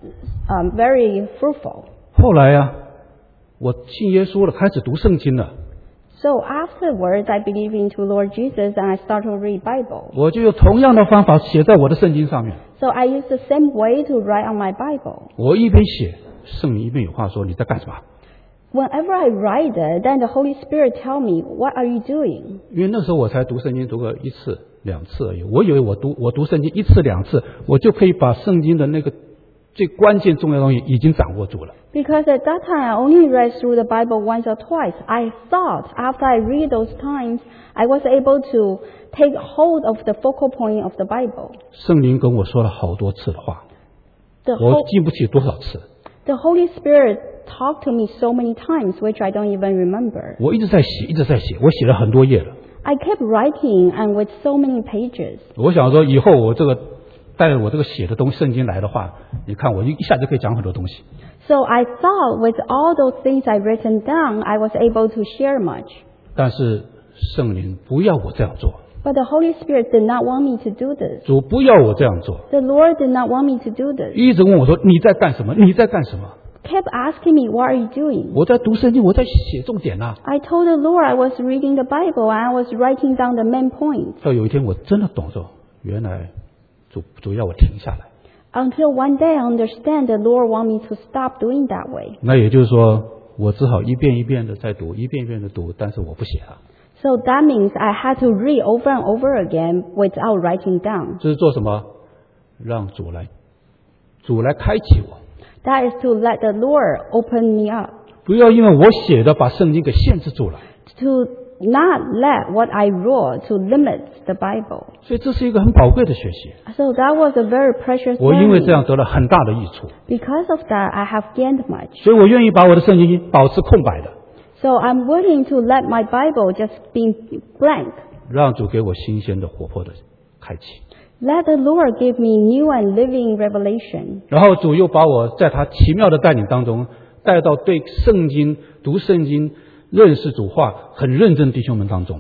um, very fruitful. 后来呀、啊，我信耶稣了，开始读圣经了， So afterwards, I believed into Lord Jesus and I started to read Bible. 我就用同样的方法写在我的圣经上面。 So I used the same way to write on my Bible. 我一边写，圣灵一边有话说：“你在干什么 Whenever I write it, then the Holy Spirit tell me, "What are you doing?" ？” 因为那时候我才读圣经读个一次两次而已，我以为我读我读圣经一次两次，我就可以把圣经的那个最关键重要的东西已经掌握住了。 Because at that time, I only read through the Bible once or twice. I thought after I read those times, I was able to take hold of the focal point of the Bible. 圣灵跟我说了好多次的话， The, 我 Hol- 记不起多少次， the Holy Spirit talked to me so many times, which I don't even remember. 我一直在写，一直在写，我写了很多页了。 I kept writing and with so many pages. 我想说，以后我这个带着我这个写的东西圣经来的话，你看我一一下就可以讲很多东西。 So I thought with all those things I've written down, I was able to share much. 但是圣灵不要我这样做， But the Holy Spirit did not want me to do this. 主不要我这样做， The Lord did not want me to do this. 一直问我说你在干什么？你在干什么？ Kept asking me, "What are you doing?" 我在读圣经，我在写重点呐、啊。 I told the Lord I was reading the Bible and I was writing down the main points. 到有一天我真的懂说，原来主主要我停下来。 Until one day I understand the Lord want me to stop doing that way. 那也就是说，我只好一遍一遍的在读，一遍一遍的读，但是我不写了。 So that means I had to read over and over again without writing down. 这是做什么？让主来，主来开启我。 That is to let the Lord open me up. 不要因为我写的把圣经给限制住了。 To not let what I wrote to limit the Bible. 所以这是一个很宝贵的学习。 So that was a very precious 我因为这 learning. 样得了很大的益处， Because of that, I have gained much. 所以我愿意把我的圣经保持空白的， So I'm willing to let my Bible just be blank. 让主给我新鲜的、活泼的开启。 Let the Lord give me new and living revelation. 然后主又把我在他奇妙的带领当中，带到对圣经、读圣经、认识主话很认真的弟兄们当中。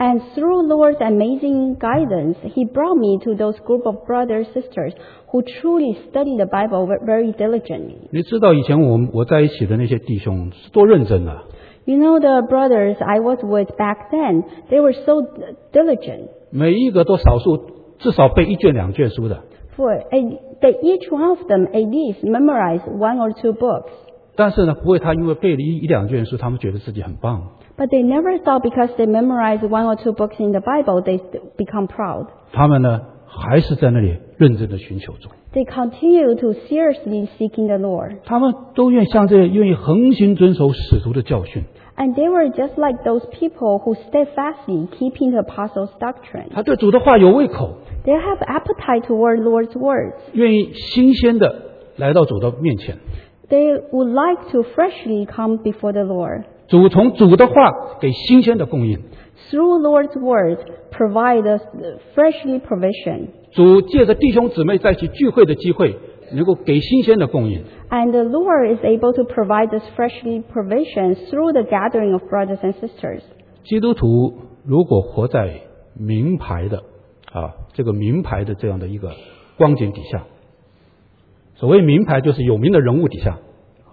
And through Lord's amazing guidance, He brought me to those group of brothers sisters who truly study the Bible very diligently. 你知道以前我们我在一起的那些弟兄是多认真啊！ You know the brothers I was with back then, they were so diligent. 每一个都少数至少背一卷两卷书的。 For a, they, each one of them at least memorized one or two books. 但是呢，不会他因为背了一一两卷书，他们觉得自己很棒。 But they never thought because they memorized one or two books in the Bible, they become proud. 他们呢，还是在那里认真的寻求主。 They continue to seriously seeking the Lord. 他们都愿像这愿意恒心遵守使徒的教训。 And they were just like those people who steadfastly keeping the apostles' doctrine. 他对主的话有胃口， They have appetite toward Lord's words. 愿意新鲜的来到主的面前。 They would like to freshly come before the Lord. 主从主的话给新鲜的供应， Through Lord's words, provide us freshly provision. 主借着弟兄姊妹在一起聚会的机会，能够给新鲜的供应。 And the Lord is able to provide us freshly provision through the gathering of brothers and sisters. 基督徒如果活在名牌的啊这个名牌的这样的一个光景底下，所谓名牌就是有名的人物底下。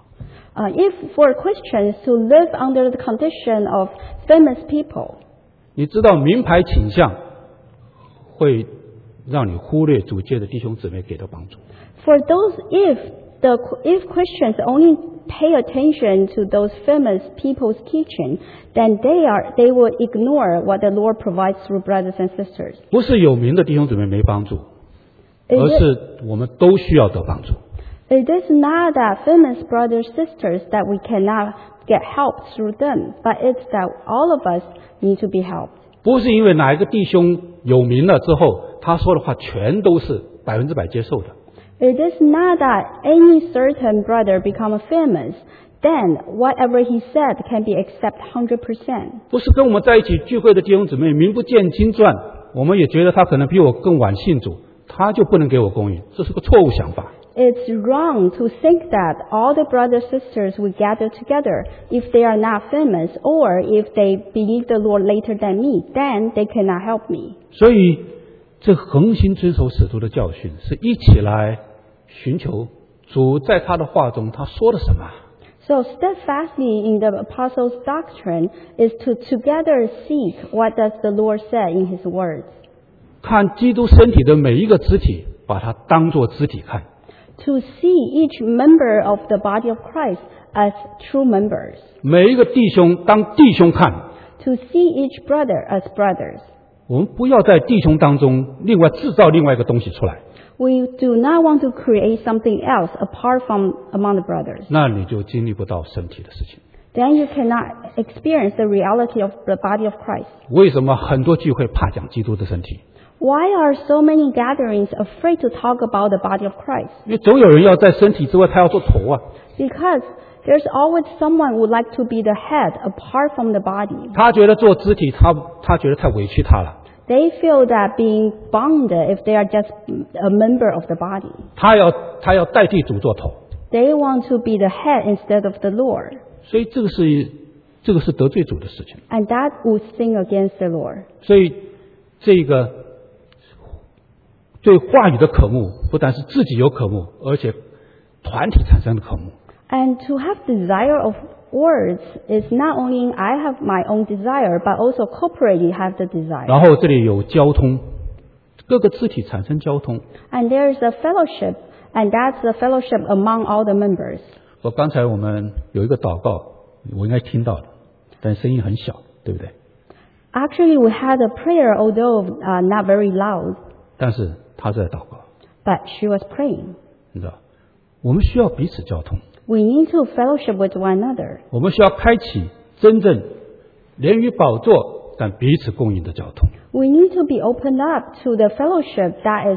Uh, if for Christians to live under the condition of famous people, 你知道名牌倾向会让你忽略主借的弟兄姊妹给的帮助。 for those if the if Christians only pay attention to those famous people's teaching, then they are they will ignore what the Lord provides through brothers and sisters. 不是有名的弟兄姊妹没帮助， It 而 is, 是我们都需要得帮助。 it is not that famous brothers sisters that we cannot get help through them, but it's that all of us need to be helped. 不是因为哪一个弟兄有名了之后，他说的话全都是百分之百接受的。 It is not that any certain brother become famous, then whatever he said can be accepted one hundred percent. 不是跟我们在一起聚会的弟兄姊妹名不见经传，我们也觉得他可能比我更晚信主，他就不能给我供应，这是个错误想法。 It's wrong to think that all the brothers and sisters will gather together if they are not famous or if they believe the Lord later than me, then they cannot help me. 所以，这恒心遵守使徒的教训，是一起来寻求主在他的话中他说了什么。 So steadfastly in the apostles' doctrine is to together seek what does the Lord say in His words. 看基督身体的每一个肢体，把它当作肢体看。 To see each member of the body of Christ as true members. 每一个弟兄当弟兄看。 To see each brother as brothers. 我们不要在弟兄当中另外制造另外一个东西出来， We do not want to create something else apart from among the brothers. 那你就经历不到身体的事情。 Then you cannot experience the reality of the body of Christ. 为什么很多聚会怕讲基督的身体？ Why are so many gatherings afraid to talk about the body of Christ? 因为总有人要在身体之外，他要做头啊。 Because there's always someone who would like to be the head apart from the body. 他觉得做肢体，他他觉得太委屈他了。 They feel that being bound if they are just a member of the body. 他要他要代替主做头， They want to be the head instead of the Lord. 所以这个是这个是得罪主的事情。 And that would sin against the Lord. 所以这个对话语的渴慕，不但是自己有渴慕，而且团体产生的渴慕。 And to have desire of words is not only I have my own desire, but also corporately have the desire. 然后这里有交通，各个肢体产生交通。 And there is a fellowship, and that's the fellowship among all the members. 我刚才我们有一个祷告，我应该听到的，但声音很小，对不对？ Actually, we had a prayer, although uh, not very loud, 但是他在祷告， but she was praying. 你知道，我们需要彼此交通， We need to fellowship with one another. 我们需要开启真正连于宝座但彼此供应的交通。 We need to be opened up to the fellowship that is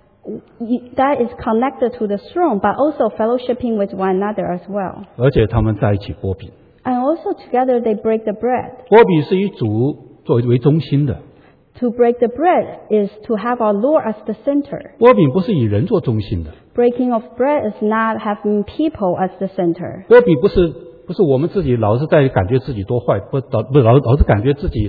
that is connected to the throne, but also fellowshipping with one another as well. 而且他们在一起剥饼， And also together they break the bread. 剥饼是以主作为为中心的， To break the bread is to have our Lord as the center. 剥饼不是以人做中心的， Breaking of bread is not having people as the center. 剥饼不是不是我们自己老是在感觉自己多坏，不老不老老是感觉自己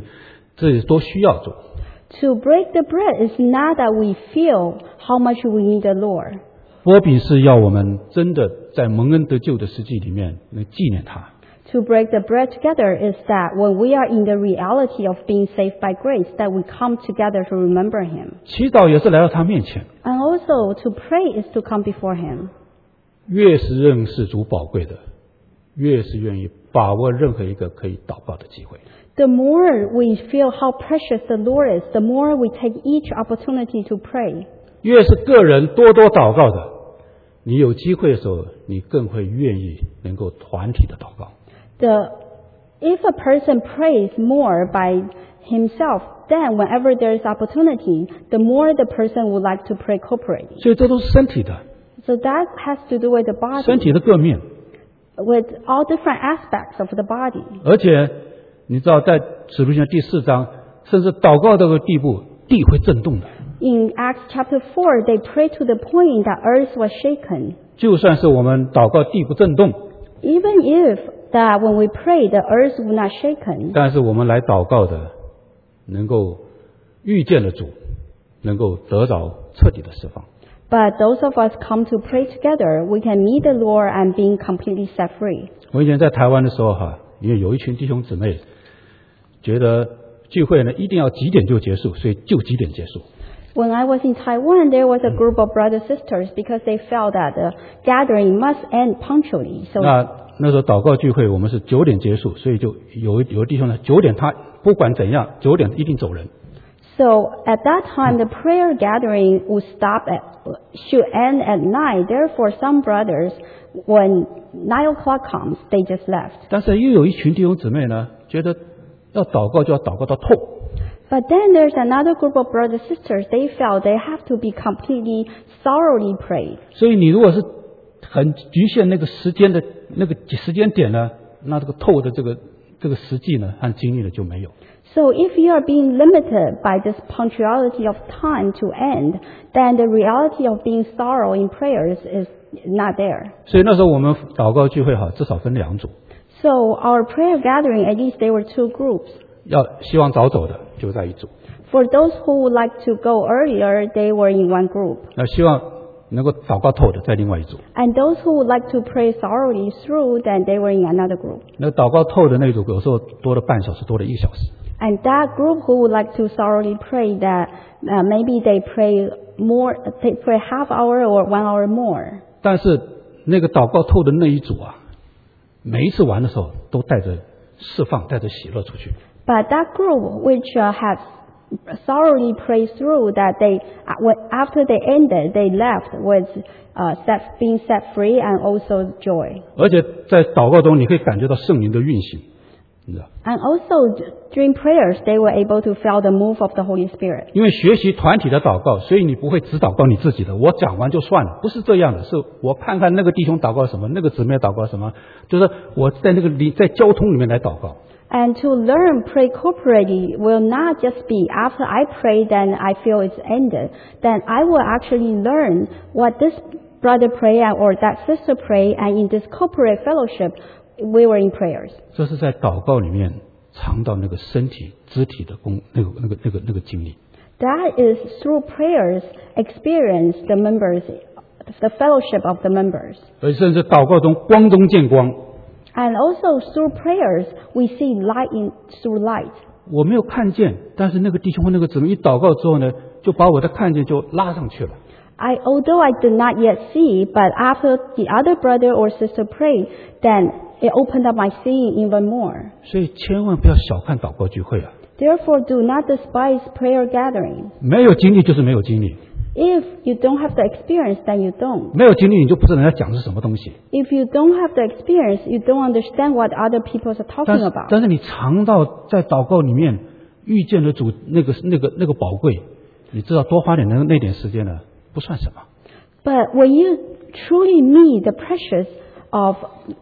这是多需要做。 To break the bread is not that we feel how much we need the Lord. 波比是要我们真的在蒙恩得救的实际里面能纪念他。 To break the bread together is that when we are in the reality of being saved by grace, that we come together to remember Him. 祈祷也是来到他面前。 And also to pray is to come before Him. 越是认识主宝贵的，越是愿意把握任何一个可以祷告的机会。 The more we feel how precious the Lord is, the more we take each opportunity to pray. 越是个人多多祷告的，你有机会的时候，你更会愿意能够团体的祷告。 The, if a person prays more by himself, then whenever there is opportunity, the more the person would like to pray corporately. 所以这都是身体的， So that has to do with the 身 body, 体的各面。 with all different aspects of the body. 而且你知道，在使徒行传第四章，甚至祷告到这个地步，地会震动的。 In Acts chapter four, they prayed to the point that earth was shaken. 就算是我们祷告地不震动， Even if that when we pray, the earth will not shaken, 但是我们来祷告的，能够遇见了主，能够得着彻底的释放。 but those of us come to pray together, we can meet the Lord and being completely set free. 我以前在台湾的时候哈，因为有一群弟兄姊妹觉得聚会呢一定要几点就结束，所以就几点结束。 When I was in Taiwan, there was a group of brothers and sisters because they felt that the gathering must end punctually. So 那那时候祷告聚会我们是九点结束，所以就有有弟兄呢九点他不管怎样九点一定走人。 So at that time, the prayer gathering would stop at, should end at nine. Therefore, some brothers, when nine o'clock comes, they just left. 但是又有一群弟兄姊妹呢，觉得要祷告就要祷告到透。 But then there's another group of brothers and sisters. They felt they have to be completely thoroughly prayed. 所以你如果是很局限那个时间的那个时间点呢，那这个透的这个这个实际呢和经历呢就没有。 So if you are being limited by this punctuality of time to end, then the reality of being thorough in prayers is not there. 所以那时候我们祷告聚会哈，至少分两组， So our prayer gathering, at least there were two groups. 要希望早走的就在一组， For those who would like to go earlier, they were in one group. 那希望能够祷告透的在另外一组。 And those who would like to pray thoroughly through, then they were in another group. 那祷告透的那组有时候多了半小时，多了一个小时。 And that group who would like to thoroughly pray, that uh, maybe they pray more, they pray half hour or one hour more. 但是那个祷告透的那一组啊，每一次玩的时候都带着释放，带着喜乐出去。 But that group which uh, has thoroughly prayed through, that they, uh, when- after they ended, they left with uh, set, being set free and also joy. 而且在祷告中，你可以感觉到圣灵的运行，你知道？ And also d- during prayers, they were able to feel the move of the Holy Spirit. 因为学习团体的祷告，所以你不会只祷告你自己的，我讲完就算了，不是这样的，是我看看那个弟兄祷告什么，那个姊妹祷告什么，就是我在那个里在交通里面来祷告。 And to learn pray corporately will not just be after I pray, then I feel it's ended. Then I will actually learn what this brother pray or that sister pray, and in this corporate fellowship, we were in prayers. 这是在祷告里面尝到那个身体肢体的功，那个那个那个那个经历。 That is through prayers experience the members, the fellowship of the members. 而甚至祷告中光中见光， And also through prayers, we see light in, through light. 我没有看见，但是那个弟兄或那个姊妹一祷告之后呢，就把我的看见就拉上去了。 I, although I did not yet see, but after the other brother or sister prayed, then it opened up my seeing even more. 所以千万不要小看祷告聚会啊， Therefore, do not despise prayer gatherings. 没有经历就是没有经历， If you don't have the experience, then you don't. 没有经历你就不知道人家讲的是什么东西。 If you don't have the experience, you don't understand what other people are 但 talking 是 about. 但是你尝到在祷告里面遇见了主那个那个那个宝贵，你知道多花点那那点时间呢，不算什么。 But when you truly meet the precious of,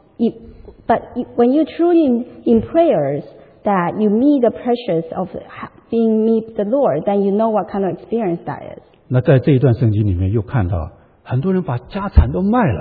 but when you truly in prayers that you meet the precious of being meet the Lord, then you know what kind of experience that is. 那在这一段圣经里面又看到很多人把家产都卖了。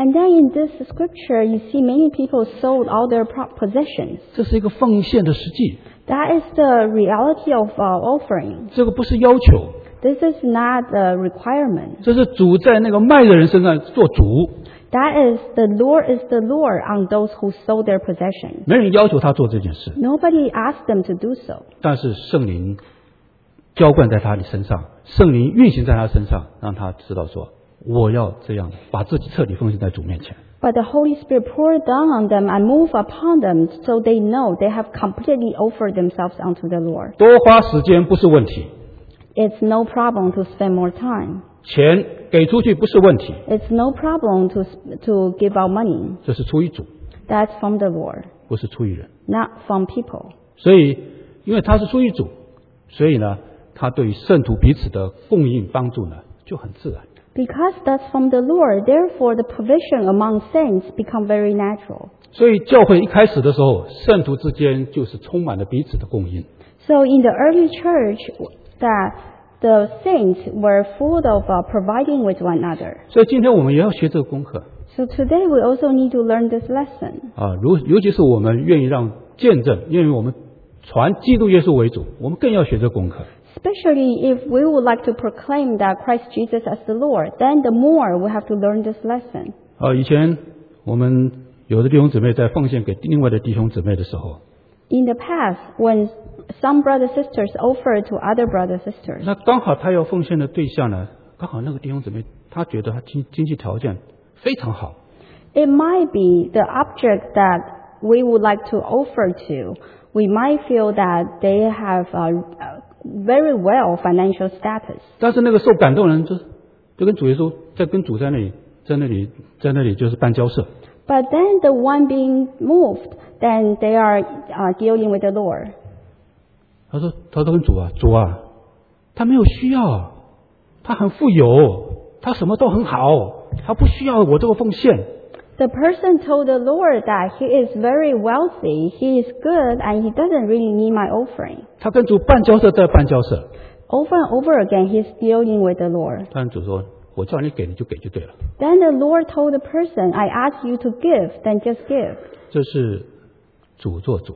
And then in this scripture, you see many people sold all their possessions. 这是一个奉献的实际， That is the reality of uh, offering. 这个不是要求， This is not a requirement. 这是主在那个卖的人身上做主， That is the Lord is the Lord on those who sold their possessions. 没人要求他做这件事， Nobody asked them to do so. 但是圣灵浇灌在他的身上，圣灵运行在他身上，让他知道说，我要这样把自己彻底奉献在主面前。 But the Holy Spirit poured down on them and moved upon them so they know they have completely offered themselves unto the Lord. 多花时间不是问题， It's no problem to spend more time. 钱给出去不是问题， It's no problem to to give out money. 这是出于主， That's from the Lord, 不是出于人。 not from people. 所以，因为他是出于主，所以呢，他对于圣徒彼此的供应帮助呢，就很自然。 Because that's from the Lord, therefore the provision among saints become very natural. 所以教会一开始的时候，圣徒之间就是充满了彼此的供应。 So in the early church, that the saints were full of uh, providing with one another. 所以今天我们也要学这个功课 So today we also need to learn this lesson. 啊，如尤其是我们愿意让见证，愿意我们传基督耶稣为主，我们更要学这个功课。 Especially if we would like to proclaim that Christ Jesus as the Lord, then the more we have to learn this lesson. 啊，以前我们有的弟兄姊妹在奉献给另外的弟兄姊妹的时候， In the past, when some brothers sisters offer to other brothers sisters, 那刚好他要奉献的对象呢，刚好那个弟兄姊妹他觉得他经经济条件非常好， it might be the object that we would like to offer to. We might feel that they have a, a very well financial status. 但是那个受感动人就就跟主耶稣在跟主在那里在那里在那里就是办交涉。 But then the one being moved, then they are uh, dealing with the Lord. 他说他说跟主啊主啊，他没有需要，他很富有，他什么都很好，他不需要我这个奉献。 The person told the Lord that he is very wealthy, he is good, and he doesn't really need my offering. 他跟主办交涉再办交涉， Over and over again, he's dealing with the Lord. 但主说我叫你给你就给就对了。 Then the Lord told the person, I ask you to give, then just give. 这是主做主，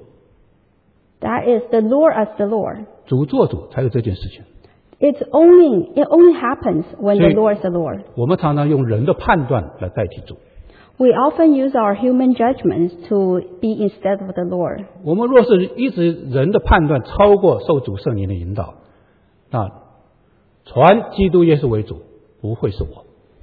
That is the Lord as the Lord. 主做主才有这件事情。 It's only, it only happens when the So- Lord is the Lord. 我们常常用人的判断来代替主。 We often use our human judgments to be instead of the Lord. 我们若是一直人的判断超过受主圣灵的引导，那传基督耶稣为主不会是我。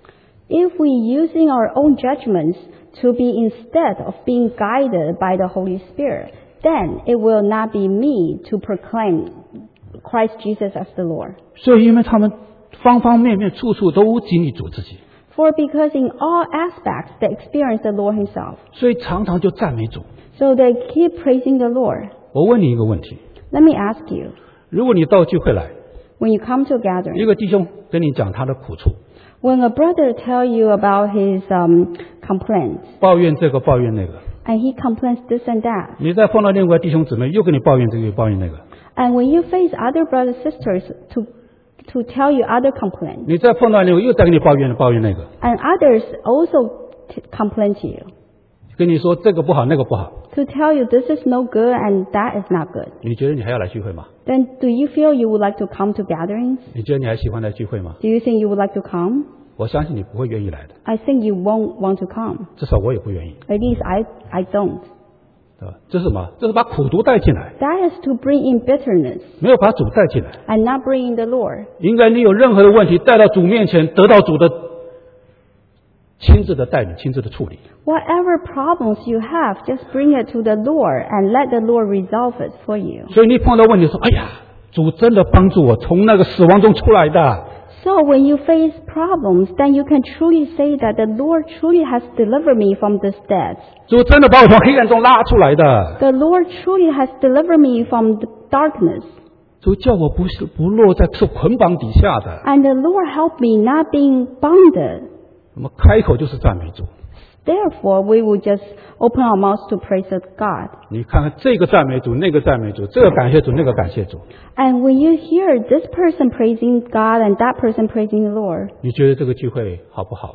If we using our own judgments to be instead of being guided by the Holy Spirit, then it will not be me to proclaim Christ Jesus as the Lord. 所以因为他们方方面面处处都经历主自己， For because in all aspects they experience the Lord himself. 所以常常就赞美主。 So they keep praising the Lord. 我问你一个问题， Let me ask you, 如果你到聚会来， when you come to a 一 gathering, 个弟兄跟你讲他的苦处， when a brother tell you about his um, complaints, 抱怨这个抱怨那个， and he complains this and that, 你再碰到另外弟兄姊妹又跟你抱怨这个又抱怨那个， and when you face other brothers sisters to to tell you other complaints, 你再碰到另外又再跟你抱怨抱怨那个， and others also t- complain to you, 跟你说这个不好那个不好， to tell you this is no good and that is not good, 你觉得你还要来聚会吗？ then do you feel you would like to come to gatherings? 你觉得你还喜欢来聚会吗？ Do you think you would like to come? 我相信你不会愿意来的， I think you won't want to come. 至少我也不愿意， At least I, I don't. 对吧？这是什么？这是把苦毒带进来， That is to bring in bitterness 没有把主带进来。 and not bring in the Lord. 应该你有任何的问题带到主面前，得到主的亲自的带领、亲自的处理。 Whatever problems you have, just bring it to the Lord and let the Lord resolve it for you. 所以你碰到问题说：“哎呀，主真的帮助我从那个死亡中出来的。” So when you face problems, then you can truly say that the Lord truly has delivered me from this death. 主真的把我从黑暗中拉出来的。 The Lord truly has delivered me from the darkness. 主叫我不是不落在受捆绑底下的。 And the Lord helped me not being bounded. 我们开口就是赞美主。 Therefore, we will just open our mouths to praise God. 你看看这个赞美主，那个赞美主，这个感谢主，那个感谢主。 And when you hear this person praising God and that person praising the Lord, 你觉得这个聚会好不好啊？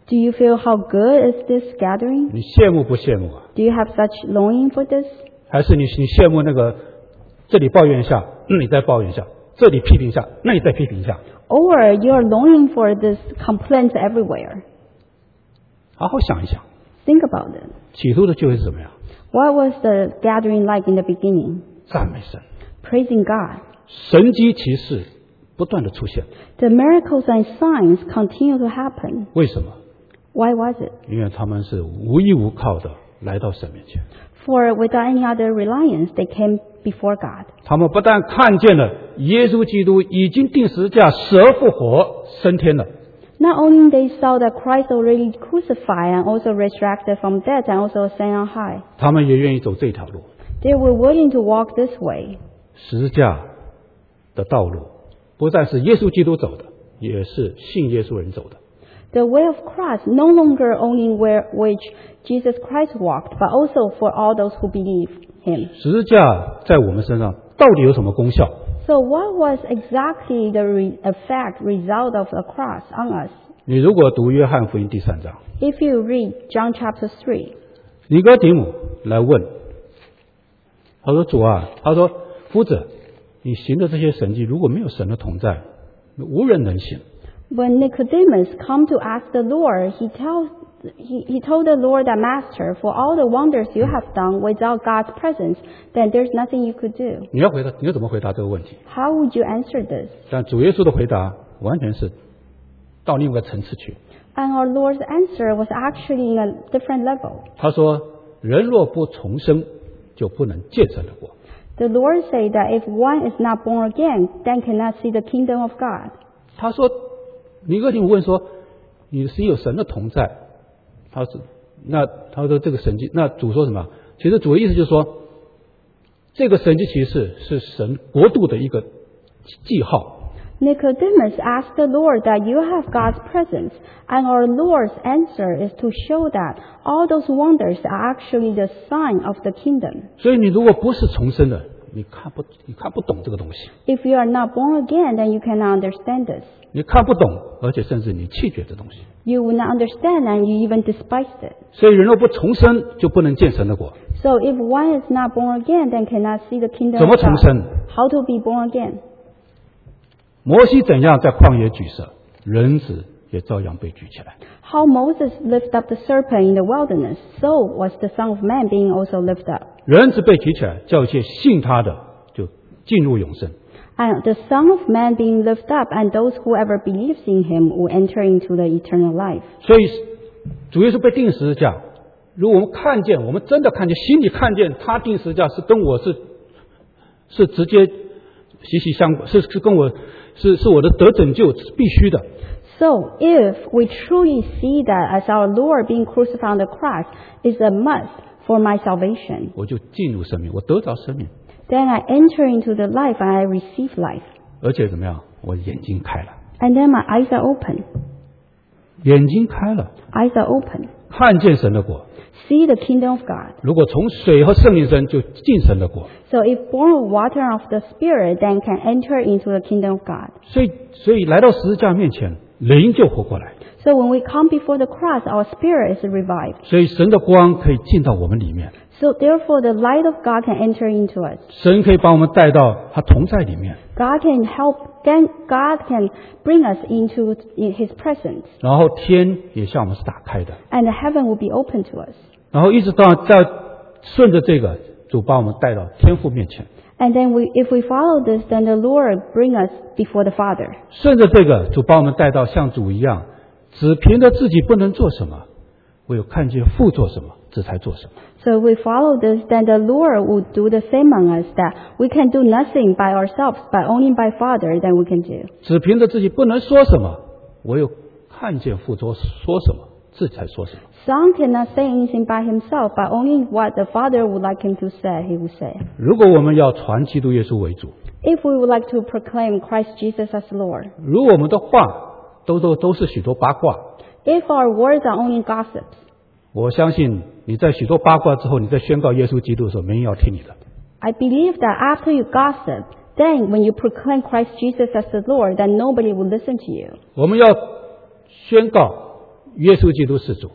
Do you feel how good is this gathering? 你羡慕不羡慕啊？ Do you have such longing for this? 还是你你羡慕那个这里抱怨一下，你再抱怨一下，这里批评一下，那你再批评一下？ Or you're longing for this complaints everywhere? 好好想一想， Think about it. 起初的就会是怎么样？ What was the gathering like in the beginning? 赞美神， Praising God. 神迹奇事不断的出现。 The miracles and signs continue to happen. 为什么？ Why was it? 因为他们是无依无靠的来到神面前。 For without any other reliance, they came before God. 他们不但看见了耶稣基督已经定十字架、死而复活、升天了， Not only they saw that Christ already crucified and also resurrected from death and also ascended on high, 他们也愿意走这条路。 they were willing to walk this way. 十字架的道路不但是耶稣基督走的，也是信耶稣人走的。 The way of Christ no longer only where which Jesus Christ walked, but also for all those who believe him. 十字架在我们身上到底有什么功效？ So what was exactly the re- effect, result of the cross on us? 你如果读约翰福音第三章， If you read John chapter three, 尼哥底母来问，他说：“主啊，他说夫子，你行的这些神迹，如果没有神的同在，无人能行。 when Nicodemus come to ask the Lord, he tells he, he told the Lord that Master, for all the wonders you have done without God's presence, then there's nothing you could do. 你要回答，你要怎么回答这个问题？ How would you answer this? 但主耶稣的回答完全是到另外一个层次去。 And our Lord's answer was actually in a different level. 他说：人若不重生，就不能见神的国。 The Lord said that if one is not born again, then cannot see the kingdom of God. 他说，尼哥底母问说：你是有神的同在？他是那他说这个神迹，那主说什么？其实主的意思就是说，这个神迹其实是神国度的一个记号。 Nicodemus asked the Lord that you have God's presence, and our Lord's answer is to show that all those wonders are actually the sign of the kingdom. 所以你如果不是重生的，你看不你看不懂这个东西， If you are not born again, then you cannot understand this. 你看不懂，而且甚至你弃绝这东西。 You will not understand, and you even despise it. 所以人若不重生，就不能见神的国。 So if one is not born again, then cannot see the kingdom 怎么 of 重 God. 生？ How to be born again? 摩西怎样在旷野举蛇，人子也照样被举起来。 How Moses lifted up the serpent in the wilderness, so was the Son of Man being also lifted up. 人子被举起来，叫一切信他的就进入永生。 And the Son of Man being lifted up, and those whoever believes in him will enter into the eternal life. 所以主耶稣被钉十字架，如果我们看见，我们真的看见，心里看见他钉十字架是跟我是是直接息息相关，是是跟我是是我的得拯救是必须的。 So if we truly see that as our Lord being crucified on the cross is a must for my salvation, 我就进入生命，我得着生命， then I enter into the life and I receive life. 而且怎么样？我眼睛开了， And then my eyes are open. 眼睛开了， Eyes are open. 看见神的国。 See the kingdom of God. 如果从水和圣灵生，就进神的国。 So if born of water and of the Spirit, then can enter into the kingdom of God. 所以，所以来到十字架面前，灵就活过来。 So when we come before the cross, our spirit is revived. 所以神的光可以进到我们里面， So therefore the light of God can enter into us. 神可以把我们带到他同在里面， God can help, then God can bring us into His presence. 然后天也向我们是打开的， And the heaven will be open to us. 然后一直到在顺着这个主把我们带到天父面前， And then we, if we follow this, then the Lord bring us before the Father. 顺着这个主把我们带到像主一样，只凭着自己不能做什么，唯有看见父做什么，这才做什么。 So if we follow this, then the Lord will do the same on us, that we can do nothing by ourselves, but only by Father that we can do. 只凭着自己不能说什么，唯有看见父说说什么，这才说什么。 Son cannot say anything by himself, but only what the Father would like him to say, he will say. 如果我们要传基督耶稣为主， If we would like to proclaim Christ Jesus as Lord, 如果我们的话都都都是许多八卦， if our words are only gossips, 我相信你在许多八卦之后，你在宣告耶稣基督的时候，没人要听你的。 I believe that after you gossip, then when you proclaim Christ Jesus as the Lord, then nobody will listen to you. 我们要宣告耶稣基督是主，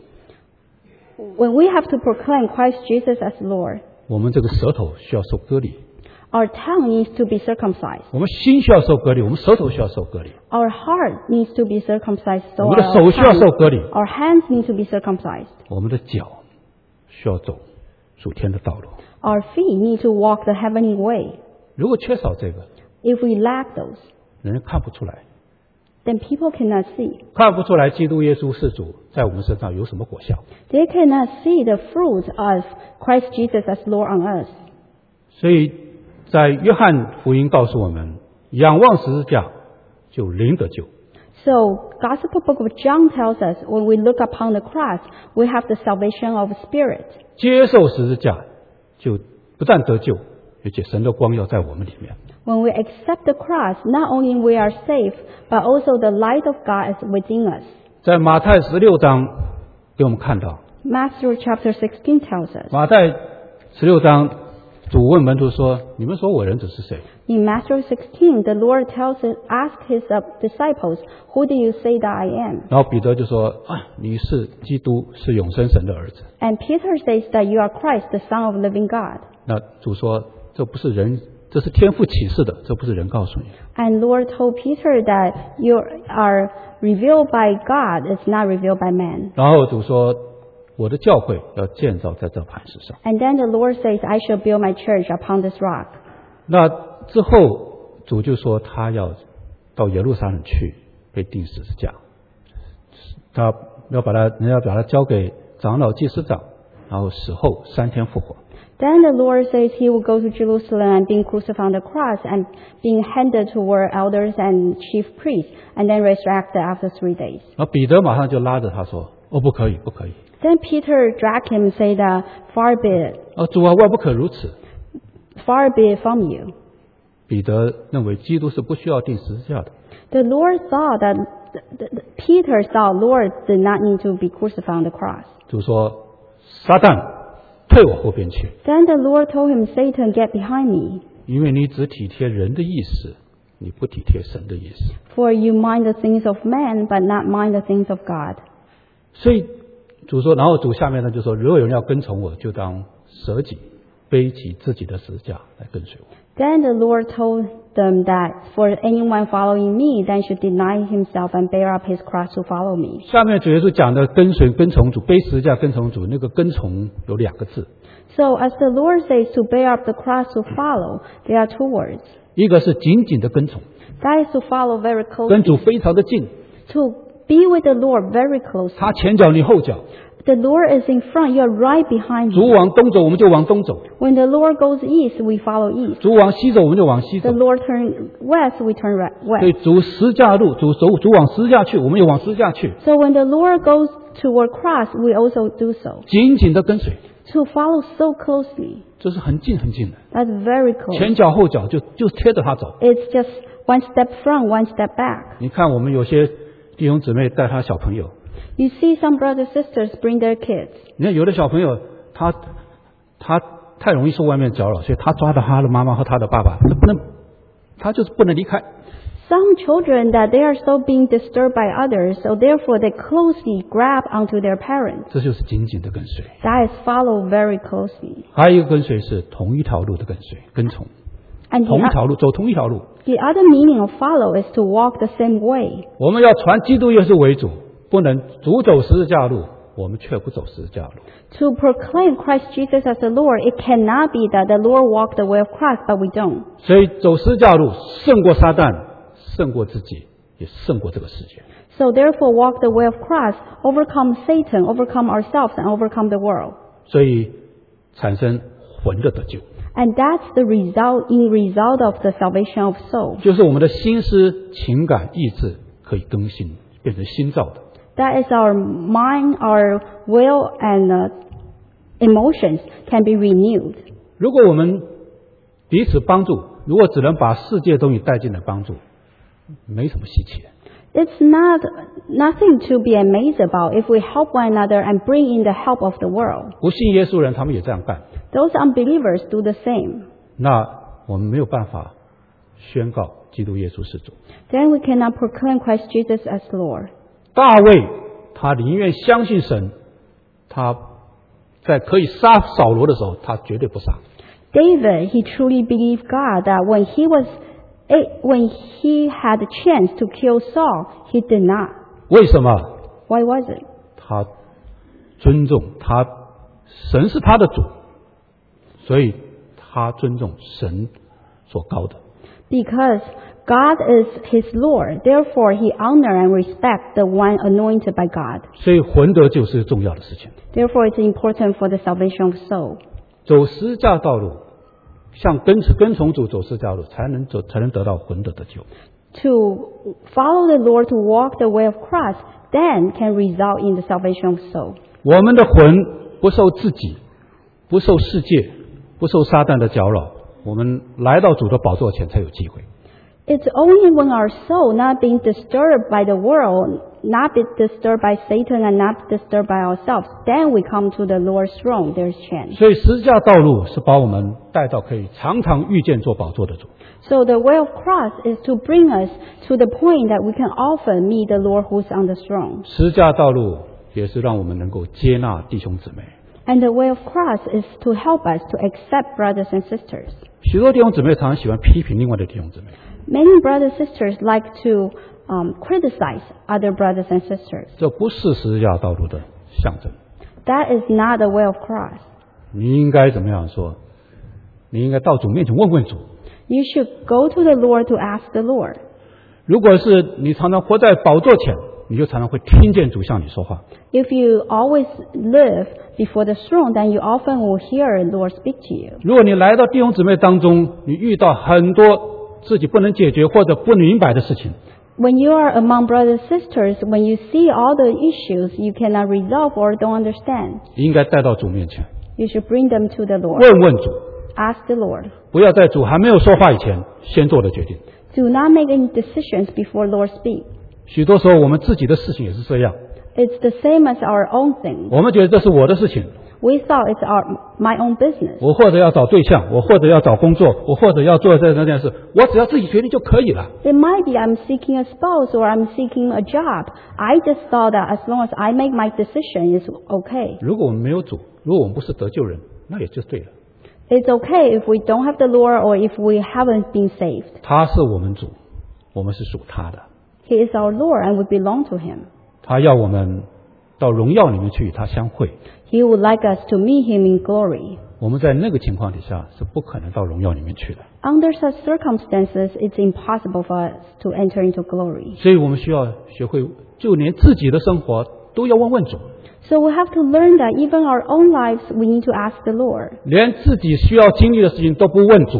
When we have to proclaim Christ Jesus as Lord, 我们这个舌头需要受割礼， our tongue needs to be circumcised. 我们心需要受割礼，我们舌头需要受割礼， Our heart needs to be circumcised. So 我们的 our 手需要 hands, 受割礼， our hands need to be circumcised. 我们的脚需要走属天的道路。 Our feet need to walk the heavenly way. 如果缺少这个， If we lack those, 人家看不出来， then people cannot see. 看不出来基督耶稣是主在我们身上有什么果效。 They cannot see the fruit of Christ Jesus as Lord on us. 所以在约翰福音告诉我们，仰望十字架就灵得救。 So, Gospel book of John tells us when we look upon the cross, we have the salvation of spirit. 接受十字架就不但得救，而且神的光耀在我们里面。 When we accept the cross, not only we are safe, but also the light of God is within us. 在马太十六章给我们看到， Matthew chapter sixteen tells us. 马太十六章主问门徒说：“你们说我人子是谁？” In Matthew sixteen, the Lord tells us, ask his uh, disciples, who do you say that I am? 然后彼得就说：“啊，你是基督，是永生神的儿子。 And Peter says that you are Christ, the Son of the living God. ” 那主说：“这不是人，这是天父启示的，这不是人告诉你。 And Lord told Peter that you are revealed by God, it's not revealed by man. ” 然后主说：“我的教会要建造在这磐石上。 And then the Lord says, I shall build my church upon this rock. ” 那之后主就说他要到耶路撒冷去被钉十字架，他要把他人要把他交给长老祭司长，然后死后三天复活。 Then the Lord says he will go to Jerusalem and being crucified on the cross and being handed toward elders and chief priests and then resurrected after three days. 然后彼得马上就拉着他说：“哦，不可以，不可以！ Then Peter dragged him and said, uh, Far be it, 啊，主啊，万不可如此！” far be it from you. 彼得认为基督是不需要钉十字架的。 The Lord saw that, the, the, Peter saw Lord did not need to be crucified on the cross. 主说：“撒旦，退我后边去， Then the Lord told him, Satan, get behind me, 因为你只体贴人的意思，你不体贴神的意思。 for you mind the things of man, but not mind the things of God. ” 所以主说，然后主下面呢就说：“如果有人要跟从我，就当舍己，背起自己的十字架来跟随我。” Then the Lord told them that for anyone following me, then should deny himself and bear up his cross to follow me. 下面主耶稣讲的跟随、跟从主、背十字架跟从主，那个跟从有两个字， So as the Lord says to bear up the cross to follow, there are two words. 一个是紧紧的跟从， That is to follow very 跟 closely, 主非常的近， to be with the Lord very closely. 他前脚你后脚， The Lord is in front, you are right behind 主 him. 往东走我们就往东走， When the Lord goes east, we follow east. 主往西走我们就往西走 The。Lord turns west, we turn re- 所以 west. 主十字架路，主走主往十字架去，我们也往十字架去， So when the Lord goes toward cross, we also do so. 紧紧的跟随， To follow so closely, 这是很近很近的， that's very close. 前脚后脚就就贴着他走。 It's just one step front, one step back. 你看我们有些弟兄姊妹带他小朋友， You see some brothers sisters bring their kids. 你看有的小朋友他他太容易受外面搅扰，所以他抓着他的妈妈和他的爸爸，他不能，他就是不能离开。 Some children that they are so being disturbed by others, so therefore they closely grab onto their parents. 这就是紧紧的跟随。 That is follow very closely. 还有一个跟随是同一条路的跟随，跟从 And the, 同一 o- 条路，走同一条路。 the other meaning of follow is to walk the same way. 我们要传基督耶稣为主，不能主走十字架路，我们却不走十字架路。 To proclaim Christ Jesus as the Lord, it cannot be that the Lord walked the way of Christ, but we don't. 所以走十字架路胜过撒旦，胜过自己，也胜过这个世界。 So therefore walk the way of Christ, overcome Satan, overcome ourselves, and overcome the world. 所以产生魂的得救， And that's the result in result of the salvation of soul. 就是我们的心思、情感、意志可以更新，变成新造的。 That is our mind, our will, and uh, emotions can be renewed. 如果我们彼此帮助，如果只能把世界东西带进来帮助，没什么稀奇。 It's not nothing to be amazed about if we help one another and bring in the help of the world. 不信耶稣人他们也这样干， Those unbelievers do the same. 那我们没有办法宣告基督耶稣是主。 Then we cannot proclaim Christ Jesus as Lord. 大卫他宁愿相信神，他在可以杀扫罗的时候，他绝对不杀。 David, he truly believed God that when he was when he had the chance to kill Saul, he did not. 为什么？ Why was it? 他尊重他，神是他的主，所以他尊重神所高的。 Because God is his Lord, therefore he honor and respect the one anointed by God. 所以魂得救是重要的事情。 Therefore, it's important for the salvation of soul. 走十字架道路，像跟跟从主走十字架路，才能走，才能得到魂得的救。 To follow the Lord, to walk the way of Christ, then can result in the salvation of soul. 我们的魂不受自己，不受世界，不受撒旦的搅扰，我们来到主的宝座前才有机会。 It's only when our soul not being disturbed by the world, not be disturbed by Satan and not disturbed by ourselves, then we come to the Lord's throne, there's chance. 所以十字架道路是把我们带到可以常常遇见做宝座的主。 So the way of cross is to bring us to the point that we can often meet the Lord who's on the throne. 十字架道路也是让我们能够接纳弟兄姊妹。 And the way of cross is to help us to accept brothers and sisters. 许多弟兄姊妹常常喜欢批评另外的弟兄姊妹。 Many brothers and sisters like to um, criticize other brothers and sisters. 这不是十字架道路的象征。 That is not the way of cross. 你应该怎么样说？你应该到主面前问问主。 You should go to the Lord to ask the Lord. 如果是你常常活在宝座前，你就常常会听见主向你说话。 If you always live before the throne, then you often will hear the Lord speak to you. 如果你来到弟兄姊妹当中，你遇到很多自己不能解决或者不明白的事情， When you are among brothers and sisters, when you see all the issues you cannot resolve or don't understand, 应该带到主面前， you should bring them to the Lord. 问问主， Ask the Lord. 不要在主还没有说话以前先做的决定。 Do not make any decisions before Lord speak. 许多时候我们自己的事情也是这样， It's the same as our own thing. 我们觉得这是我的事情， We thought it's our my own business. 我或者要找对象，我或者要找工作，我或者要做这那件事，我只要自己决定就可以了。 It might be I'm seeking a spouse or I'm seeking a job. I just thought that as long as I make my decision, it's okay. 如果我们没有主，如果我们不是得救人，那也就对了。 It's okay if we don't have the Lord or if we haven't been saved. 他是我们主，我们是属他的。 He is our Lord and we belong to Him. 他要我们到荣耀里面去与他相会。 He would like us to meet Him in glory. 我们在那个情况底下是不可能到荣耀里面去的， Under such circumstances, it's impossible for us to enter into glory. 所以我们需要学会，就连自己的生活都要问问主， So we have to learn that even our own lives, we need to ask the Lord. 连自己需要经历的事情都不问主，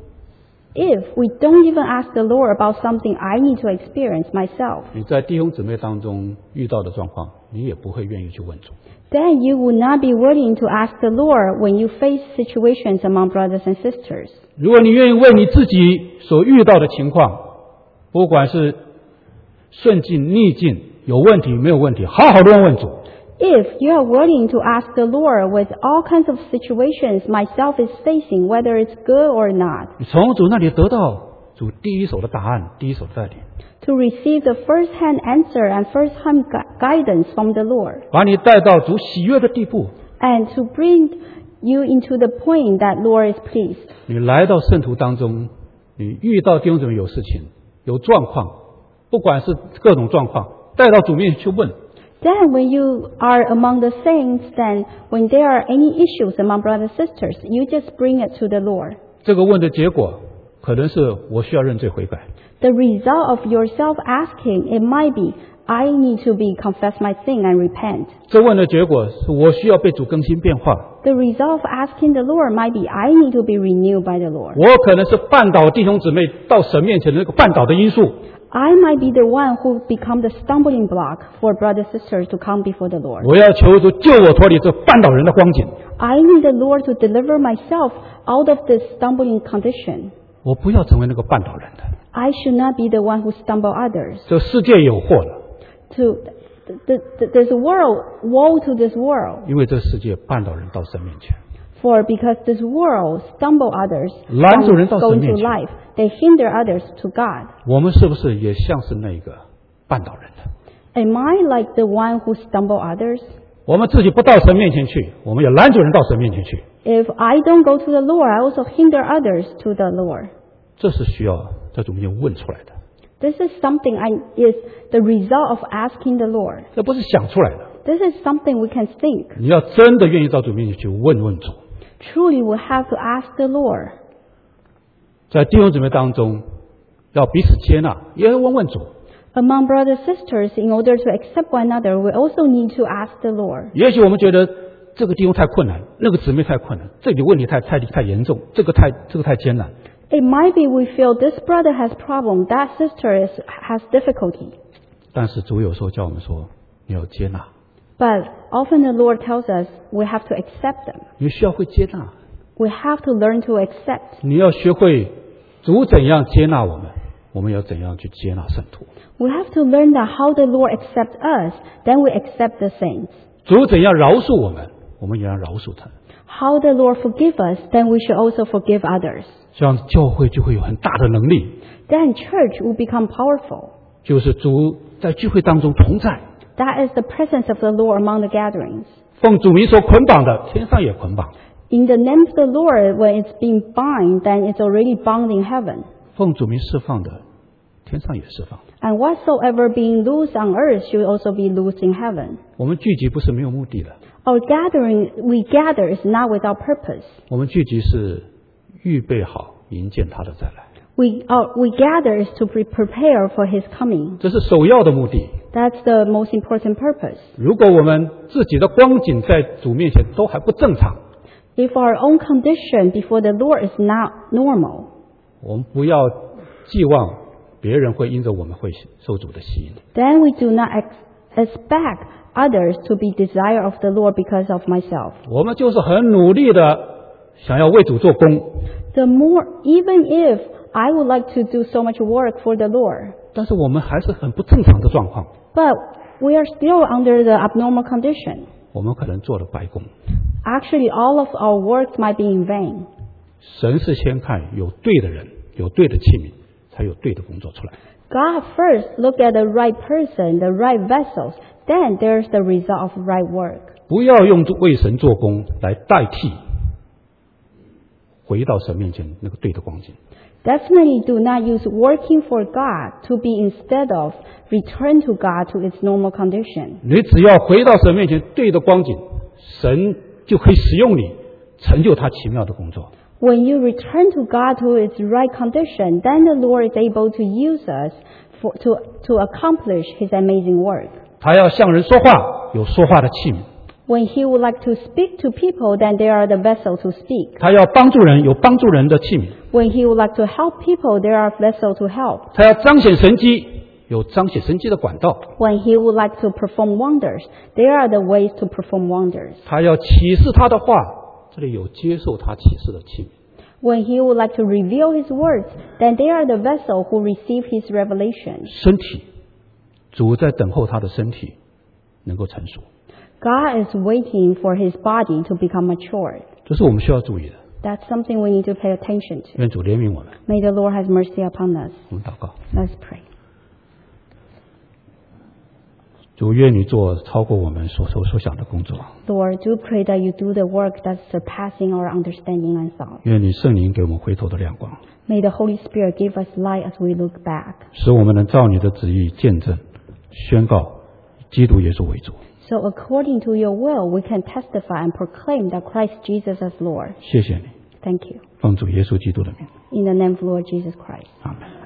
If we don't even ask the Lord about something I need to experience myself, 你在弟兄姊妹当中遇到的状况，你也不会愿意去问主。 then you will not be willing to ask the Lord when you face situations among brothers and sisters. 如果你愿意为你自己所遇到的情况，不管是顺境逆境，有问题没有问题，好好的问问主。 If you are willing to ask the Lord with all kinds of situations myself is facing, whether it's good or not, 你从主那里得到主第一手的答案，第一手的带领， to receive the first-hand answer and first-hand gu- guidance from the Lord, 把你带到主喜悦的地步。 and to bring you into the point that Lord is pleased. 你来到圣徒当中，你遇到弟兄姊妹有事情、有状况，不管是各种状况，带到主面前去问。 Then when you are among the saints, then when there are any issues among brothers and sisters, you just bring it to the Lord. 这个问的结果，可能是我需要认罪悔改， The result of yourself asking, it might be, I need to be confess my sin and repent. 这问的结果是我需要被主更新变化。 The result of asking the Lord might be, I need to be renewed by the Lord. 我可能是绊倒弟兄姊妹到神面前的那个绊倒的因素。 I might be the one who become the stumbling block for brothers and sisters to come before the Lord. 我要求主救我脱离这绊倒人的光景。 I need the Lord to deliver myself out of this stumbling condition. 我不要成为那个绊倒人的。 I should not be the one who stumble others. 这世界有祸了， To the, the, this world, woe to this world. 因为这世界绊倒人到神面前。 For because this world stumble others 拦阻人 from 到神 going 面 to 前。 life, they hinder others to God. 我们是不是也像是那个绊倒人的？ Am I like the one who stumble others? 我们自己不到神面前去，我们也拦住人到神面前去。 If I don't go to the Lord, I also hinder others to the Lord. 这是需要在主面前问出来的， This is something I, is the result of asking the Lord. 这不是想出来的。 This is something we can think. 你要真的愿意到主面前去问问主。 Truly, we have to ask the Lord. 在弟兄姊妹当中，要彼此接纳，也要问问主。 Among brothers and sisters, in order to accept one another, we also need to ask the Lord. 也许我们觉得这个弟兄太困难，那个姊妹太困难，这里问题太太太严重，这个太这个太艰难。 It might be we feel this brother has problem, that sister is, has difficulty. 但是主有时候叫我们说，你要接纳， But often the Lord tells us we have to accept them. 你需要会接纳， We have to learn to accept. 你要学会主怎样接纳我们，我们要怎样去接纳圣徒。 We have to learn that how the Lord accepts us, then we accept the saints. 主怎样饶恕我们，我们也要饶恕他。 How the Lord forgive us, then we should also forgive others. 这样教会就会有很大的能力， Then church will become powerful. 就是主在聚会当中同在， That is the presence of the Lord among the gatherings. 奉主名所捆绑的，天上也捆绑； In the name of the Lord, when it's being bound, then it's already bound in heaven. 奉主名释放的，天上也释放。 And whatsoever being loosed on earth should also be loosed in heaven. 我们聚集不是没有目的的， Our gathering, we gather is not without purpose. 我们聚集是预备好迎接他的再来， We, uh, we gather is to be prepared for His coming. 这是首要的目的。 That's the most important purpose. 如果我们自己的光景在主面前都还不正常， If our own condition before the Lord is not normal, 我们不要寄望别人会因着我们会受主的吸引。 then we do not ex- expect others to be desire of the Lord because of myself. 我们就是很努力的想要为主做工， The more, even if I would like to do so much work for the Lord, 但是我们还是很不正常的状况， but we are still under the abnormal condition. 我们可能做了白工。 Actually, all of our works might be in vain. 神是先看有对的人，有对的器皿，才有对的工作出来。 God first look at the right person, the right vessels, then there's the result of right work. 不要用为神做工来代替回到神面前那个对的光景。 Definitely do not use working for God to be instead of return to God to its normal condition. 你只要回到神面前对的光景，神就可以使用你，成就他奇妙的工作。 When you return to God to its right condition, then the Lord is able to use us for, to, to accomplish His amazing work. 他要向人说话，有说话的器皿； When He would like to speak to people, then they are the vessel to speak. 他要帮助人，有帮助人的器皿； When He would like to help people, there are vessels to help. 他要彰显神迹，有彰显神迹的管道； When He would like to perform wonders, there are the ways to perform wonders. 他要启示他的话，这里有接受他启示的器皿。 When He would like to reveal His words, then they are the vessel who receive His revelation. 身体，主在等候他的身体能够成熟， God is waiting for His body to become matured. 这是我们需要注意的。 That's something we need to pay attention to. 愿主怜悯我们。 May the Lord have mercy upon us. 我们祷告， Let's pray. 主愿你做超过我们所所所想的工作。 Lord, do pray that you do the work that's surpassing our understanding and thought. 愿你圣灵给我们回头的亮光， May the Holy Spirit give us light as we look back, 使我们能照你的旨意见证、宣告基督耶稣为主。 so according to your will, we can testify and proclaim that Christ Jesus is Lord. 谢谢你， Thank you. 奉主耶稣基督的名， In the name of Lord Jesus Christ. 阿门。